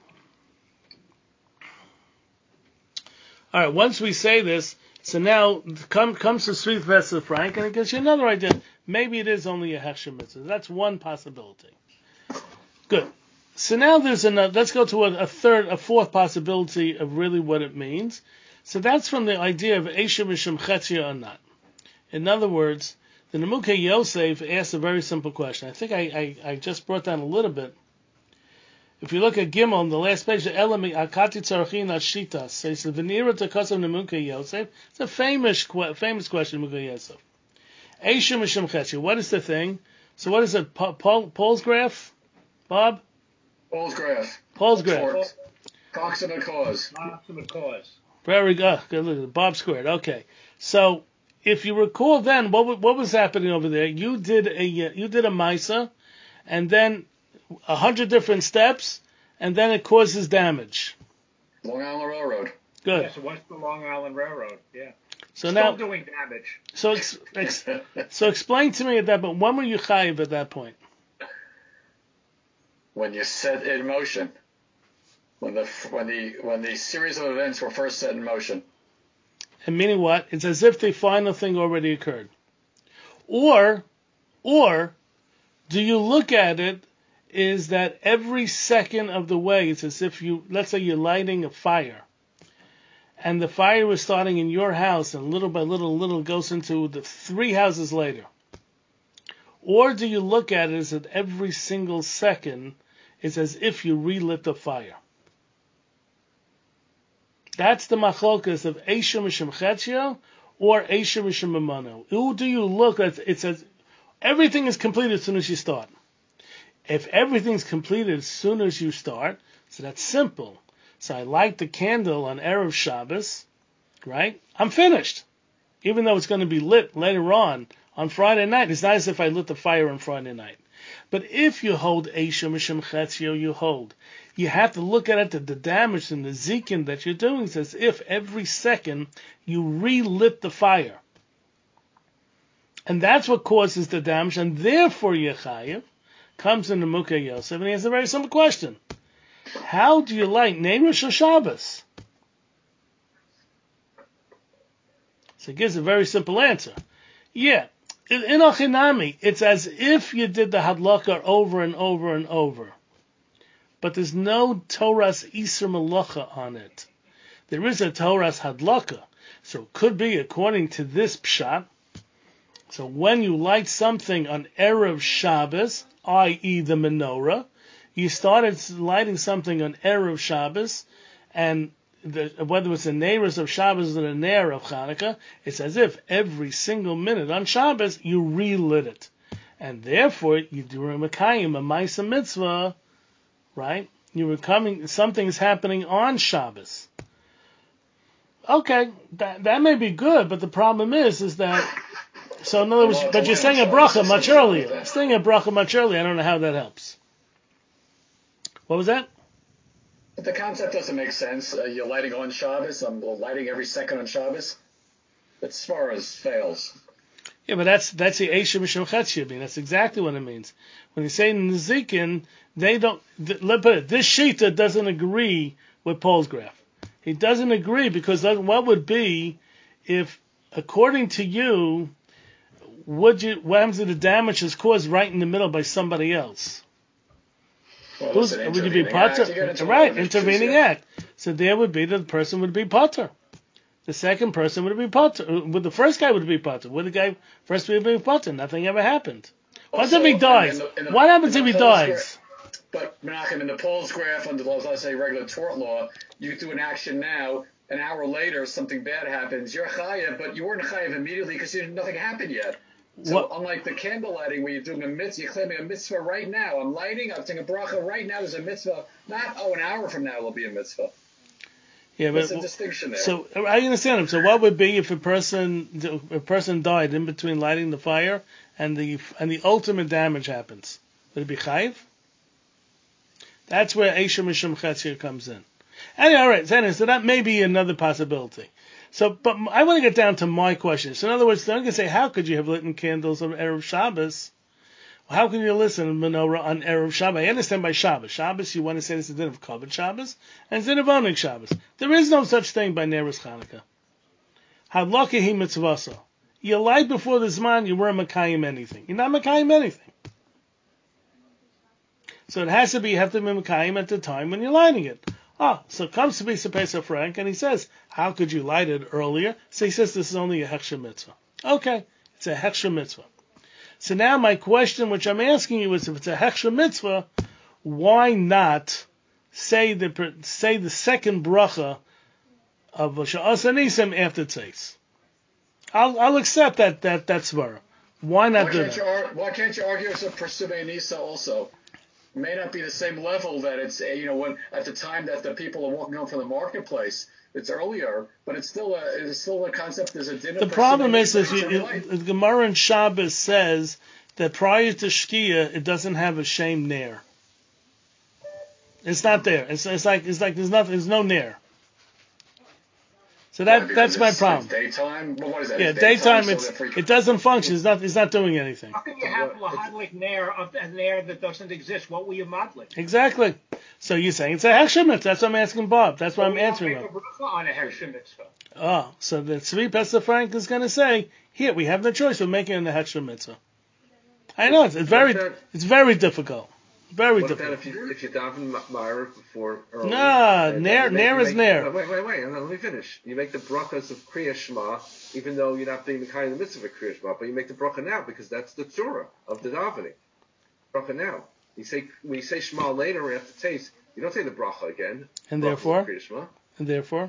all right. Once we say this, so now come, comes to Sweet Vessel Frank, and it gives you another idea. Maybe it is only a hechsher mitzvah. That's one possibility. Good. So now there's another. Let's go to a, a third, a fourth possibility of really what it means. So that's from the idea of Esha Mishum Chetzia or not. In other words, the Nemukei Yosef asked a very simple question. I think I, I, I just brought down a little bit. if you look at Gimel on the last page, the Elami Akati Tzarachin Ashita says the Venira Takasav Nemuka Yosef. It's a famous famous question, Muka Yosef. Eisha Mishum Chetzi. What is the thing? So what is it? Paul, Paul's graph, Bob? Paul's graph. Paul's graph. Proximate cause. Proximate cause. Very good. Good look. Bob squared. Okay. So if you recall, then what what was happening over there? You did a you did a Misa, and then a hundred different steps, and then it causes damage. Long Island Railroad. Good. Yes, it was the Long Island Railroad. Yeah. So Still now doing damage. So ex, ex, so explain to me at that. But when were you chayiv at that point? When you set it in motion. When the when the when the series of events were first set in motion. And meaning what? It's as if the final thing already occurred. Or, or, do you look at it is that every second of the way, it's as if you, let's say you're lighting a fire, and the fire is starting in your house, and little by little, little goes into the three houses later. Or do you look at it as that every single second is as if you relit the fire? That's the machlokas of Eisha Mishum Chetzio or Eisha Mishum Mamano. Who do you look at? It says everything is completed as soon as you start. If everything's completed as soon as you start, so that's simple. So I light the candle on Erev Shabbos, right? I'm finished. Even though it's going to be lit later on, on Friday night. It's not as if I lit the fire on Friday night. But if you hold Eisha Mishum Chetzio, you hold. You have to look at it, the, the damage and the zikin that you're doing is as if every second you relit the fire. And that's what causes the damage, and therefore Yechayev comes in the Mukha Yosef, and he has a very simple question. How do you light Neirush or Shabbos? So he gives a very simple answer. Yeah, in, in Achinami, it's as if you did the Hadlaka over and over and over. But there's no Torah's Isur Malacha on it. There is a Torah's Hadlaka. So it could be, according to this Pshat, so when you light something on Erev Shabbos, that is the menorah, you started lighting something on Erev Shabbos, and the, whether it's a Neiros of Shabbos or a Ner of Chanukah, it's as if every single minute on Shabbos you relit it. And therefore, you do a Mekayim, a Maisa Mitzvah, right? You were coming, something's happening on Shabbos. Okay, that that may be good, but the problem is, is that, so in other words, Well, but you're saying a bracha much earlier. You're saying a bracha much earlier. I don't know how that helps. What was that? But the concept doesn't make sense. Uh, you're lighting on Shabbos. I'm lighting every second on Shabbos. As far as fails. Yeah, but that's that's the Eisha Mishum Chetzio. I mean, that's exactly what it means. When you say Nezikin, they don't. Th- let put it, this Shita doesn't agree with Paul's graph. He doesn't agree because what would be if, according to you, would you what happens if the damage is caused right in the middle by somebody else? Well, Who's, listen, would you be potter? Right, intervening act. So there would be the person would be potter. The second person would be potter. Would the first guy would be potter? Would the guy first would be potter? Nothing ever happened. What if he dies? In the, in the, what happens if he dies? Graph, but Menachem, in the Paul's graph under, let's say, regular tort law, you do an action now. An hour later, something bad happens. You're chayav, but you weren't chayav immediately because nothing happened yet. So what? Unlike the candle lighting where you're doing a mitzvah, you're claiming a mitzvah right now. I'm lighting, I'm taking a bracha right now. There's a mitzvah. Not, oh, an hour from now will be a mitzvah. Yeah, but, There's a distinction there. So I understand him. So what would be if a person a person died in between lighting the fire and the and the ultimate damage happens? Would it be chayiv? That's where Eisha Mishum Chetzio comes in. Anyway, all right, so that may be another possibility. So, but I want to get down to my question. So in other words, I'm going to say, how could you have lit candles on Erev Shabbos? Well, how can you listen to menorah on Erev Shabbos? I understand by Shabbos. Shabbos, you want to say it's a din of Kavod Shabbos, and it's a din of Oneg Shabbos. There is no such thing by Neros Chanukah. Hadlaka hi mitzvasa. You lied before the Zman, you weren't Mekayim anything. You're not Mekayim anything. So it has to be, you have to be Mekayim at the time when you're lighting it. Ah, so comes to be Pesach Frank, and he says, how could you light it earlier? So he says this is only a Hechsher Mitzvah. Okay, it's a Hechsher Mitzvah. So now my question, which I'm asking you, is if it's a Hechsher Mitzvah, why not say the say the second bracha of Sha'as Anisim after Tzeis. I'll I'll accept that that that svara. Why not why do can't that? You ar- why can't you argue it's a Persubei Nisa also? It may not be the same level that it's, you know, when at the time that the people are walking home from the marketplace. It's earlier, but it's still a it's still a concept. There's a dinner. The problem is, is you, you, the Gemara in Shabbos says that prior to Shkia, it doesn't have a shame nair. It's not there. It's it's like it's like there's nothing. There's no nair. So that Why, that's my it's, problem. It's daytime. Well, what is that? Yeah, it's daytime. daytime, It's so it doesn't function. It's not it's not doing anything. How can you have lahadlik nair of a nair that doesn't exist? What were you modeling? Exactly. So you're saying it's a hechsher mitzvah. That's what I'm asking Bob. That's what well, I'm we answering don't him. make a bracha on a hechsher mitzvah. Oh, so the Tzvi Pesach Frank is going to say, here we have no choice. We're making it a hechsher mitzvah. I know it's, it's very that, it's very difficult. Very what difficult. What about if you if you daven Ma'ariv before early? Nah, and, nair and nair is make, nair. No, wait, wait, wait. Let me finish. You make the brachas of Kriya Shema, even though you're not being the kind of the mitzvah of Kriya Shema, but you make the bracha now because that's the tzura of the davening. Bracha now. You say when you say Shema later after taste, you don't say the bracha again. And therefore, Kriya Shema. and therefore.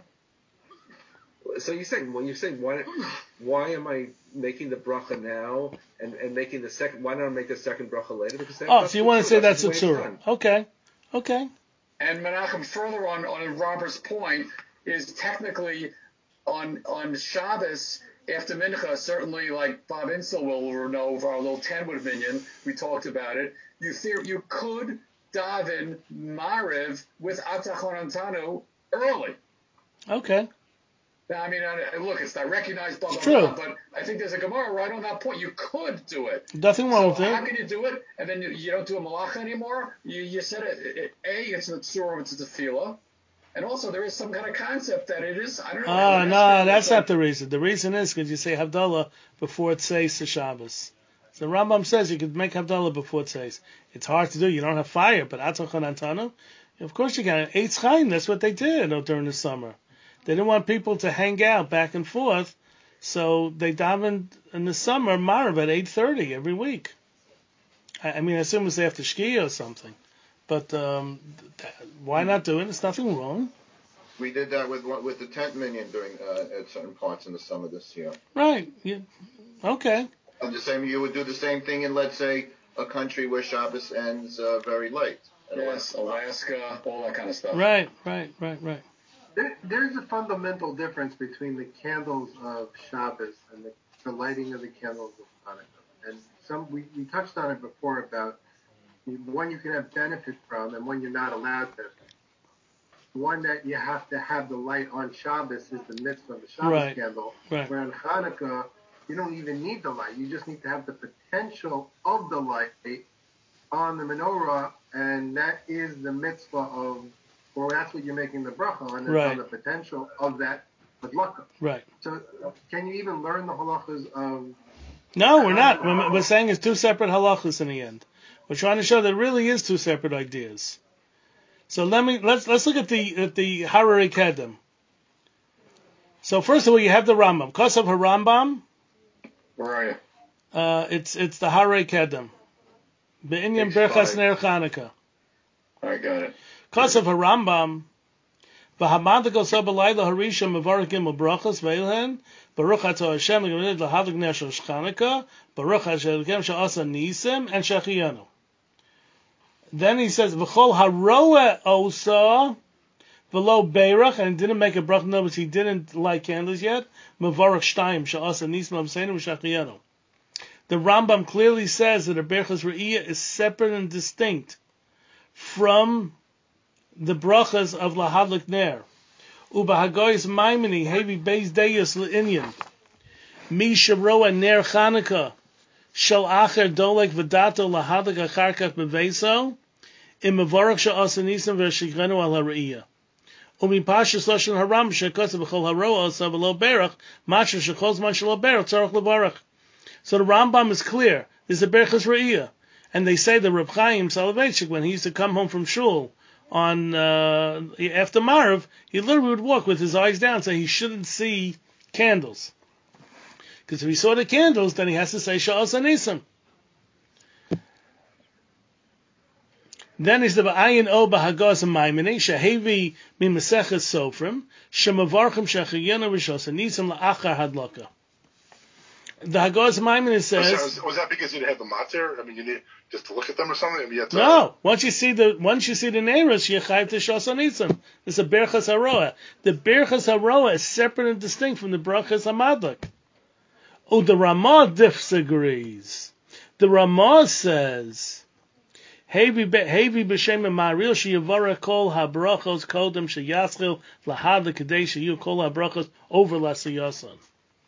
So you say when you say why why am I making the bracha now and, and making the second why not make the second bracha later? Because that, Oh, so you want to say that's the a tzura? Okay, okay. And Menachem, further on on Robert's point, is technically on on Shabbos after Mincha, certainly like Bob Insel will know for our little Tenwood minion, we talked about it. You theor- you could daven Mariv with Atachon Antanu early. Okay. Now, I mean, I, look, it's not recognized, blah, blah, It's true. blah, but I think there's a Gemara right on that point. You could do it. Nothing wrong so with it. How can you do it, and then you, you don't do a malacha anymore? You, you said it, it, A, it's a tzura, it's a tefillah, and also there is some kind of concept that it is, I don't know. Oh, that's no, that's like, not the reason. The reason is because you say Havdalah before it says to Shabbos. So Rambam says you could make Havdalah before it says. It's hard to do. You don't have fire, but Atachon Antanu, of course you can. Eitz Chaim, that's what they did during the summer. They didn't want people to hang out back and forth, so they davened in the summer Mariv at eight thirty every week. I, I mean, I assume it's after Shkia or something. But um, why not do it? There's nothing wrong. We did that with with the tent minion during uh, at certain parts in the summer this year. Right. Yeah. Okay. And the same, you would do the same thing in, let's say, a country where Shabbos ends uh, very late. Yes, Alaska, all that kind of stuff. Right, right, right, right. There, there's a fundamental difference between the candles of Shabbos and the, the lighting of the candles of Hanukkah. And some we, we touched on it before about one you can have benefit from and one you're not allowed to. One that you have to have the light on Shabbos is the mitzvah of the Shabbos Right, candle. right. Where on Hanukkah, you don't even need the light. You just need to have the potential of the light on the menorah, and that is the mitzvah of, or that's what you're making the bracha on, is Right. on the potential of that hadlaka. Right. So can you even learn the halachas of... No, we're not. We're, we're saying it's two separate halachas in the end. We're trying to show that it really is two separate ideas. So let me let's let's look at the at the Harari Kedem. So first of all, you have the Rambam. Because of Harambam, Where are you? uh, it's it's the Harari Kedem. Be'inyan Page Berchas five. Ner Chanukah. I got it. Because of Harambam, v'hamadiko sabalayla harisha mevarach gimel brachas ve'ilhen baruch atah Hashem l'gamid l'havlik ner shel Chanukah baruch Hashem she'asa nisim and shechiyanu. Then he says v'chol haroeh osa v'lo beirach, and didn't make a bracha. In other words, he didn't light candles yet. Mevarach shtayim she'asa nisim l'avseinu v'shechiyanu. The Rambam clearly says that a berachas re'iyah is separate and distinct from the brachas of lahadlik ner. Uba hagoyis maimini hevi beis deyus le'inyan. Mi sharoa ner Chanukah shel acher dolek v'dato lahadlik acharkach beveso im mevorach she'asa nisim v'shigrenu al ha're'iyah. Umi pashas lashon haram she'kosav v'chol haroa osa v'lo berach masha she'chol zman shelo berach tzarach levarach. So the Rambam is clear. There's a berachas re'iyah. And they say the Reb Chaim Soloveitchik, when he used to come home from shul on uh, after Mariv, he literally would walk with his eyes down, so he shouldn't see candles. Because if he saw the candles, then he has to say Sha'as Anisim. Then is the Ayin O Bahagos Maimene Shehevi Mimaseches Sofrim Shemavarchem Shechayena Rishos Anisim La'achar Hadlaka. The Hagos Maimene says. Was, was that because you didn't have the matir? I mean, you need just to look at them or something. I mean, you had to, no, once you see the once you see the neiros, you chayv to Shos Anisim. It's a Berchas Haroa. The Berchas Haroa is separate and distinct from the Berchas Hamadlik. Oh, the Ramah disagrees. The Ramah says. Hevi b'shem maril sheyavara kol habrachos kodem sheyaschil lahad l'kadei sheyu kol habrachos over l'asiyasan.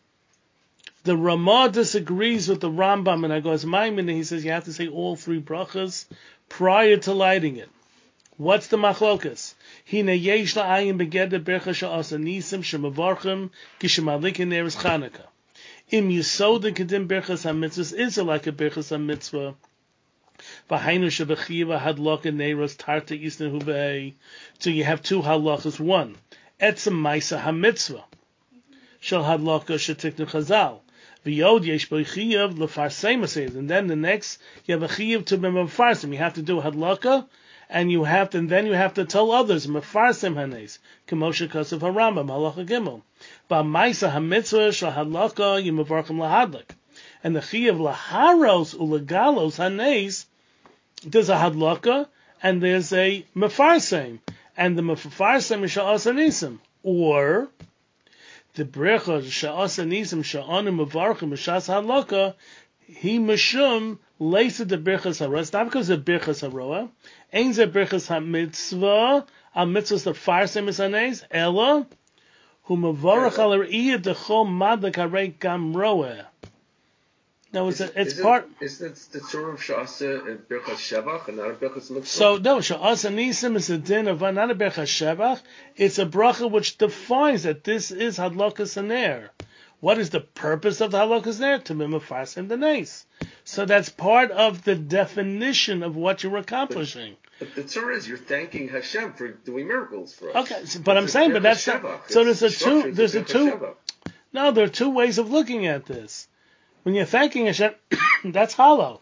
The Ramah disagrees with the Rambam and Hagos Maimon, and he says you have to say all three brachas prior to lighting it. What's the machlokas? Hine yesh la'ayin begeder bercha she'asa nisim shemavarchem kishemadlikin neres Chanukah. Im yisod kedim berchas hamitzvahs is it like a berchas hamitzvah? V'hainu shebechiva hadlaka neiros tarta isna huvei. So you have two halachas. One, etzem maisa hamitzvah shel hadlaka shetiknu chazal. V'yod yesh bo chiyav lefarsem says, and then the next you have a chiyav to be mefarsem. You have to do hadlaka, and you have to, and then you have to tell others mefarsem hanes. K'moshe kasav harambam halacha gimel. Ba'maisa hamitzvah shel hadlaka yimavarchem lahadlik. And the chiyav laharos ulegalos hanes, there's a hadlaka and there's a mefarsem, and the mefarsem is sha'as anisim, or the brecha sha'as anisim sha'anim mevarchim b'shas hadlaka he mishum leisa the berchas haroa. It's not because of berchas haroa. Ain't there berchas hamitzvah? A mitzvah the farsem is hanes ella hu mevarach al re'iyah dechol madlik harei gam roeh. No, it's, is, a, it's is part. It, isn't it the Torah of Sha'asa and Berchas Shevach and not a Berchas Mitzvah? So no, Sha'asa Nisim is a din of not a Berchas Shevach. It's a bracha which defines that this is Hadlakas Haner. What is the purpose of the Hadlakas Haner? To mimafarsim the nace. So that's part of the definition of what you're accomplishing. But, but the Torah is you're thanking Hashem for doing miracles for us. Okay, so, but it's I'm saying, but that's not, so there's a two. There's a two. Shevach. No, there are two ways of looking at this. When you're thanking Hashem, that's hollow.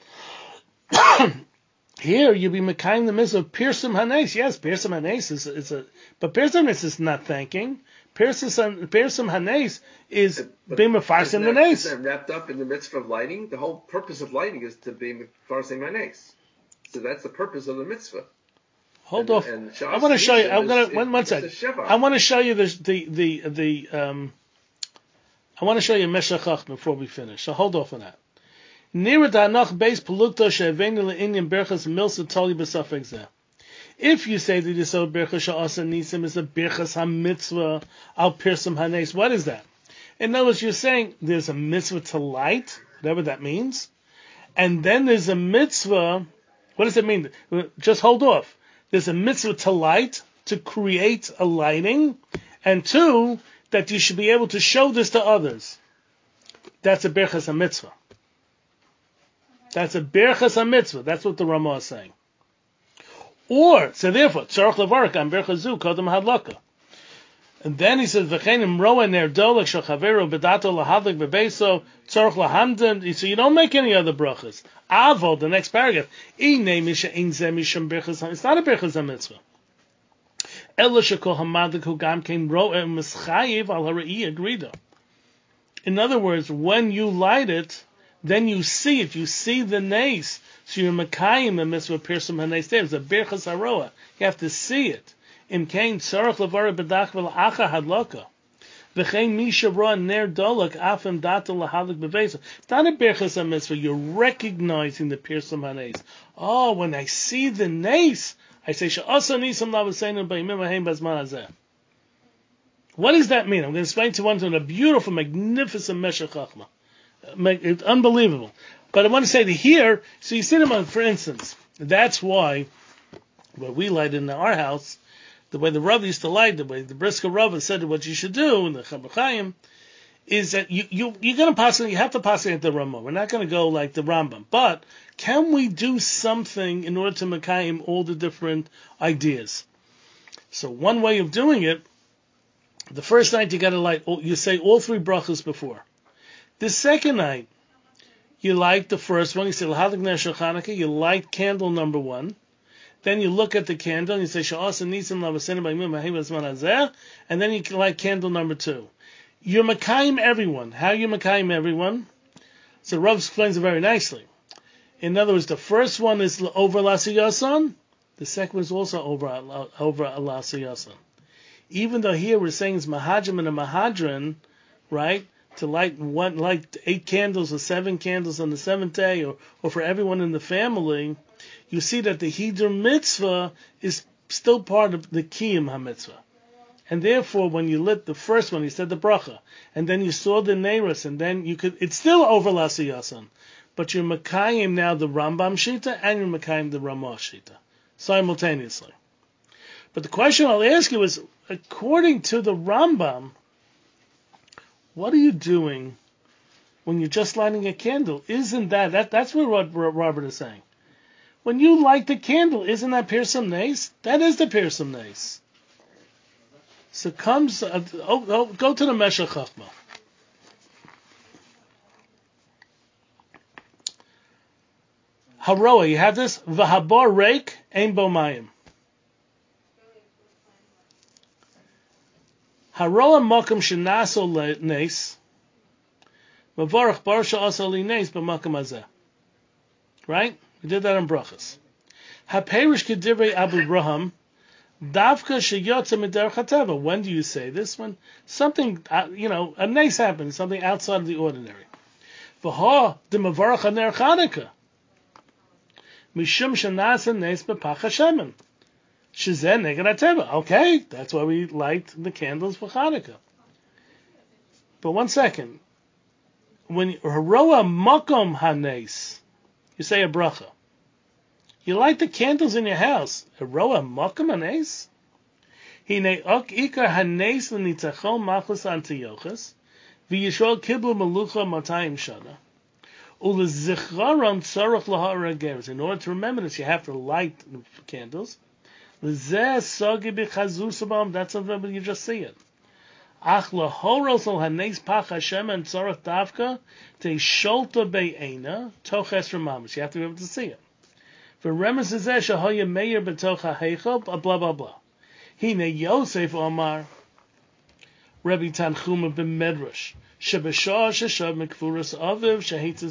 Here, you be mekayim the mitzvah of Pirsum Hanes. Yes, Pirsum Hanes is, is a, but Pirsum Hanes is not thanking. Pirsum, Pirsum Hanes is being mefarsim the nace. Isn't that wrapped up in the mitzvah of lighting? The whole purpose of lighting is to be mefarsim hanes. So that's the purpose of the mitzvah. Hold and, off. And I want to show you. I'm gonna one, one second. I want to show you the the the the um. I want to show you Meshach Chach before we finish, so hold off on that. Nira da'anach beis pelukta she'avenu le'inyan berchas milsa toli b'safek zeh. If you say that you saw berchas she'asa nisim is a berchas hamitzvah al pirsum hanes, what is that? In other words, you're saying there's a mitzvah to light, whatever that means, and then there's a mitzvah. What does it mean? Just hold off. There's a mitzvah to light, to create a lighting, and two, that you should be able to show this to others. That's a berchas hamitzvah. That's a berchas hamitzvah. That's what the Ramah is saying. Or, so therefore, tzarich levarach am berchas zu kodem hadlaka. And then he says, v'chenim roa ner dolak shel chaveru b'dato lahadlik b'beiso tzarich lahamden. So you don't make any other brachas. Avol, the next paragraph, inei misha ein zeh misham berchas. It's not a berchas hamitzvah. In other words, when you light it, then you see it. You see the nace. So you're mekayim a mitzvah pirsum hanes. There's a berchas haroa. You have to see it. Im kain tzarich levarach b'dach v'la'achar hadlaka. V'chein misha roa ner dolak afim data lahadlik b'veisa. It's not a berchas hamitzvah. You're recognizing the pirsum hanes. Oh, when I see the nace, I say, what does that mean? I'm going to explain to one to a beautiful, magnificent Meshach Chachma. It's unbelievable. But I want to say that here, so you see them on, for instance, that's why, when we light in our house, the way the Rav used to light, the way the Brisker Rav said what you should do, and the Chacham Chaim, is that you, you, you're going to pass it, you have to pass it at the Ramah. We're not going to go like the Rambam. But can we do something in order to mekayim all the different ideas? So one way of doing it, the first night you got to light, you say all three brachas before. The second night, you light the first one, you say L'hadlik ner shel Chanukah, you light candle number one. Then you look at the candle and you say, Sha'asa Nisim Lavasena B'Yimim Ha'Heva Zman Hazeh, and then you can light candle number two. You're Makayim everyone. How are you Makayim everyone? So Rav explains it very nicely. In other words, the first one is over Lasiyasan, the second one is also over, over Lasiyasan. Even though here we're saying it's Mahadrim and a Mahadran, right? To light one, light eight candles or seven candles on the seventh day, or, or for everyone in the family, you see that the Hidur mitzvah is still part of the Kiyum HaMitzvah. And therefore, when you lit the first one, you said the bracha, and then you saw the Neiros, and then you could, it's still over Lasiyasan, but you're Makayim now the Rambam Shita, and you're Makayim the Ramah Shita, simultaneously. But the question I'll ask you is, according to the Rambam, what are you doing when you're just lighting a candle? Isn't that, that that's what Robert is saying. When you light the candle, isn't that Pirsum Nes? That is the Pirsum Nes. So comes, uh, oh, oh, go to the Meshech Chachma. Haroa, you have this? V'habar reik, ein bo mayim. Haroa makam shenaso nes, mavarach barsha asa li nes b'makam hazeh. Right? We did that in brachas. Haperish kedivrei Abu Abraham, davka sheyotza miderech hateva. When do you say this? When something, uh, you know, a nes happens, something outside of the ordinary. V'ha de mavarach haner Chanukah. Mishum shenasa nes b'pach hashemen. Shizeh neged hateva. Okay, that's why we light the candles for Chanukah. But one second. When haroa makom hanes, you say a bracha. You light the candles in your house. Haroa makom hanes? Hine ok ikar hanes l'nitzachol machlis Antiochus, v'yishol kiblu melucha matayim shana. Ulezichraron tzarach lahara geres. In order to remember this, you have to light the candles. L'zeh sogi b'chazur sabam. That's what you just see it. Ach lahoros al hanes pach Hashem and tzarach davka te sholta be'ena toches ramamis. You have to be able to see it. For remes zeh shahoya meir b'toch ha'heichel blah blah blah. Hine Yosef Omar Rabbi Tanchuma b'medrash shebeshah sheshav mekfuras aviv shehitzes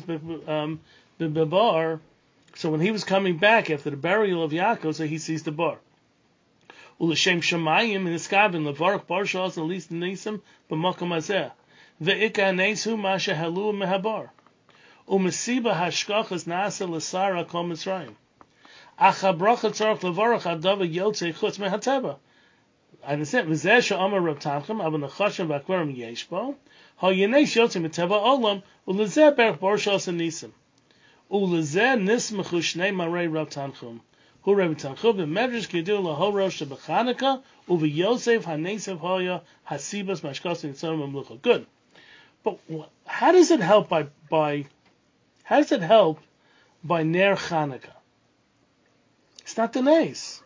b'bar. So when he was coming back after the burial of Yaakov, so he sees the bar. U'l'shem shamayim in iskabin levarach barshas at least nisim b'makom hazeh ve'ika nesu masha halu mehabar u'mesiba hashkachas nasa l'sara kol Mitzrayim acha bracha tzarach levarach adava yotzei chutz mehateva. I understand. V'zeh she'amar Rav Tanchem abu nachashim v'akvarim yeshbo ha'yenesh yotzei meteva olam u'lezeh berach barshas nisim u'lezeh nismechu shnei marei Rav Tanchem. Hu Rabbi Tanchum b'medrash kidu lahorosh shebechanukah u'v'yosef hanesev hoya hasibas mashkas nitzon mamlucha. Good, but how does it help by by? How does it help by ner Chanukah? It's not the nes.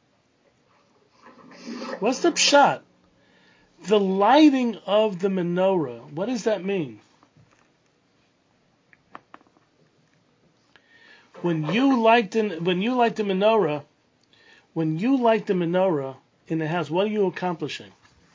What's the pshat? The lighting of the menorah. What does that mean? When you light the when you light the menorah, when you light the menorah in the house, what are you accomplishing?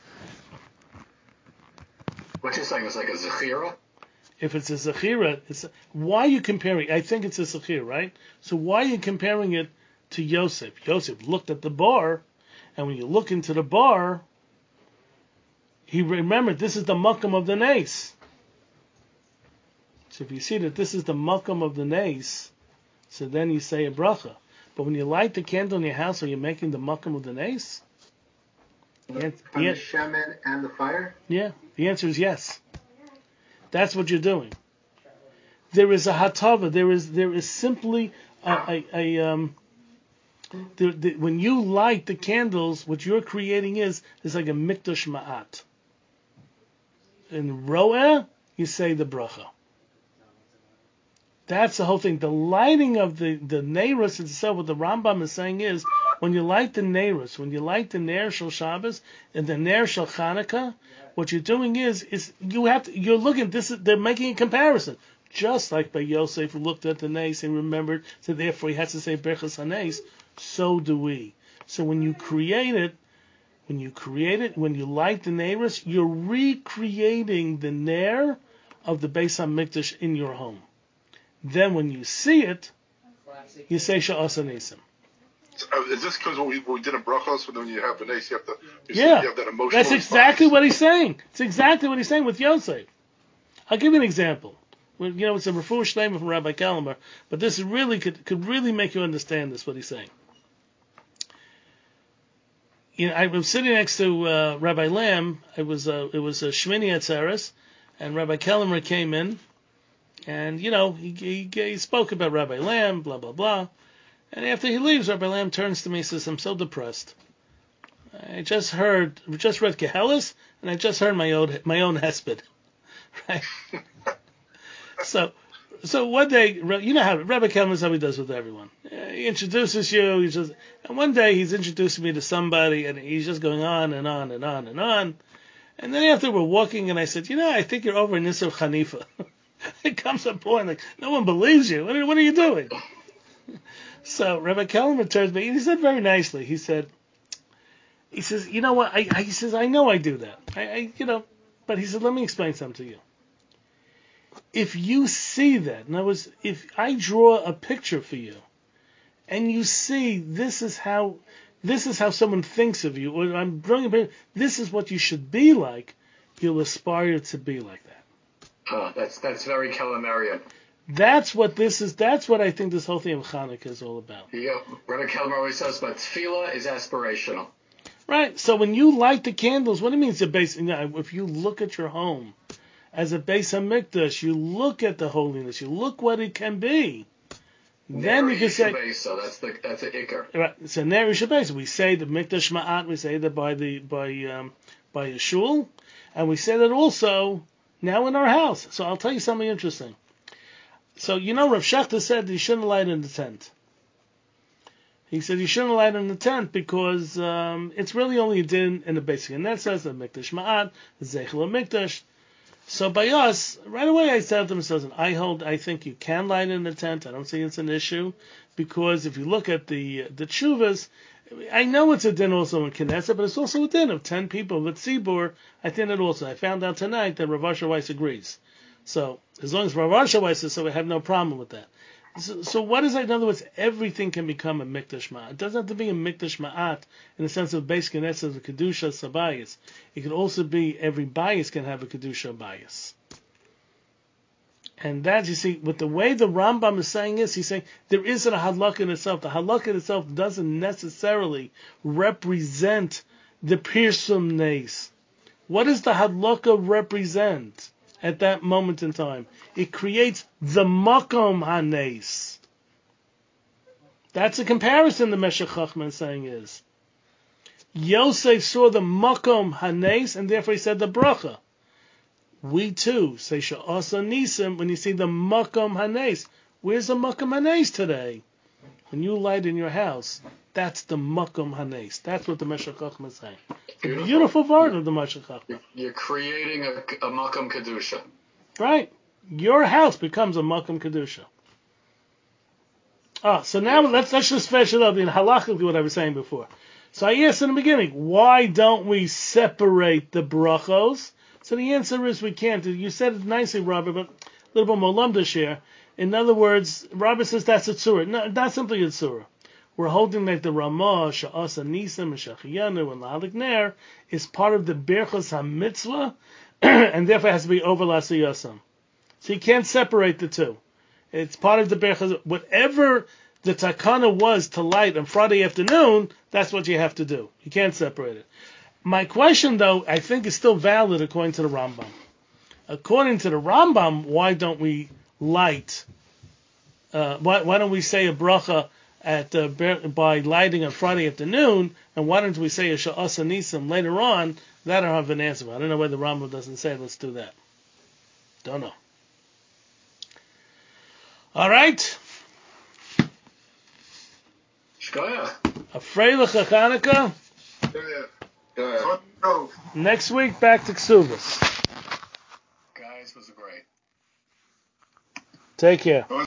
What you're saying is like a zechira? If it's a zechira, it's a, why are you comparing? I think it's a zechira, right? So why are you comparing it to Yosef? Yosef looked at the bar, and when you look into the bar, he remembered this is the makam of the nes. So if you see that this is the makam of the nes, so then you say a bracha. But when you light the candle in your house, are you making the makam of the nes? From the shemen and the fire? Yeah, the answer is yes. That's what you're doing. There is a hatava. There is there is simply a, a, a um. The, the, when you light the candles, what you're creating is is like a mikdash ma'at. In ro'eh, you say the bracha. That's the whole thing. The lighting of the, the Neiros itself, what the Rambam is saying is, when you light the Neiros, when you light the Ner Shel Shabbos and the Ner Shel Chanukah, what you're doing is, is you have to, you're looking, this is, they're making a comparison. Just like by Yosef who looked at the Nes and remembered, so therefore he has to say Berchas HaNes. so do we. So when you create it, when you create it, when you light the neiros, you're recreating the nair of the Beis HaMikdash in your home. Then when you see it, you say Sha'asa Nisim. So, uh, is this because what we, what we did in Brachos, when you have the nace, you have to, you yeah, you have that emotional that's exactly response? what he's saying. It's exactly what he's saying with Yosef. I'll give you an example. Well, you know, it's a refuah shleima from Rabbi Kalmer, but this really could could really make you understand this, what he's saying. You know, I was sitting next to uh, Rabbi Lamb. It was uh, it was a Shmini Atzeres, and Rabbi Kellemer came in, and you know he, he he spoke about Rabbi Lamb, blah blah blah, and after he leaves, Rabbi Lamb turns to me and says, "I'm so depressed. I just heard, we just read Kehelis, and I just heard my own my own hesped." Right? so. So one day, you know how Rabbi Kelman is how he does with everyone. He introduces you, he just, and one day he's introducing me to somebody, and he's just going on and on and on and on. And then after we're walking, and I said, you know, I think you're over in Nisr Hanifa. It comes a point like, no one believes you. What are, what are you doing? So Rabbi Kelman turns to me, and he said very nicely. He said, he says, you know what? I, I he says, I know I do that. I, I, you know, but he said, let me explain something to you. If you see that, in other words, if I draw a picture for you, and you see this is how this is how someone thinks of you, or I'm drawing a picture, this is what you should be like, you'll aspire to be like that. Oh, that's that's very Kelemarian. That's what this is. That's what I think this whole thing of Hanukkah is all about. Yeah, Rabbi Kelmer always says, but tefillah is aspirational. Right. So when you light the candles, what it means to basically, you know, if you look at your home as a Beis HaMikdash, you look at the holiness, you look what it can be. Then you can say, so that's the that's the ikar. Right. So Ner Yishabesa, we say the Mikdash Ma'at, we say that by the by um, by a shul, and we say that also now in our house. So I'll tell you something interesting. So you know, Rav Shechter said that you shouldn't light in the tent. He said you shouldn't light in the tent because um, it's really only a din in the basic. And that says the Mikdash Ma'at, the Zeichel Mikdash. So by us, right away I said to him, I hold, I think you can light in the tent. I don't see it's an issue, because if you look at the the tshuvas, I know it's a din also in Knesset, but it's also a din of ten people with Tzibur. I think it also. I found out tonight that Rav Asher Weiss agrees. So as long as Rav Asher Weiss says so, we have no problem with that. So, so what is it? In other words, everything can become a mikdash ma'at. It doesn't have to be a mikdash ma'at in the sense of base knesset, the kedusha sabayis. It can also be every bias can have a kedusha bias. And that, you see, with the way the Rambam is saying is, he's saying there isn't a halakha in itself. The halakha in itself doesn't necessarily represent the pirsum nes. What does the halakha represent at that moment in time? It creates the makom hanes. That's a comparison the Meshech Chochmah is saying is. Yosef saw the makom hanes, and therefore he said the bracha. We too say she'asa nisim when you see the makom hanes. Where's the makom hanes today? When you light in your house, that's the makom hanes. That's what the Meshech Chochmah is saying. It's a beautiful word of the Meshech Chochmah. You're creating a, a makom kedusha. Right. Your house becomes a makom kedusha. Ah, so now let's let's just finish it up in halachically what I was saying before. So I asked in the beginning, why don't we separate the brachos? So the answer is we can't. You said it nicely, Robert, but a little bit more lumdish here. In other words, Robert says that's a tzura. No, not simply a tzura. We're holding that the Ramah, Sha'asa Nisim, and Shachiyanu, and La'alik Ner is part of the Berchos HaMitzvah, and therefore it has to be over L'Asiyasam. So you can't separate the two. It's part of the Berchos. Whatever the takana was to light on Friday afternoon, that's what you have to do. You can't separate it. My question, though, I think is still valid according to the Rambam. According to the Rambam, why don't we light? Uh, why, why don't we say a bracha at uh, by lighting on Friday afternoon, and why don't we say a Sha'asa Nisim later on? That I don't have an answer for. I don't know why the Rambam doesn't say, let's do that. Don't know. All right. Shkoyach. Afreilich Hanukkah. Yeah, yeah. Next week, back to Ksubas. Guys, was great. Take care.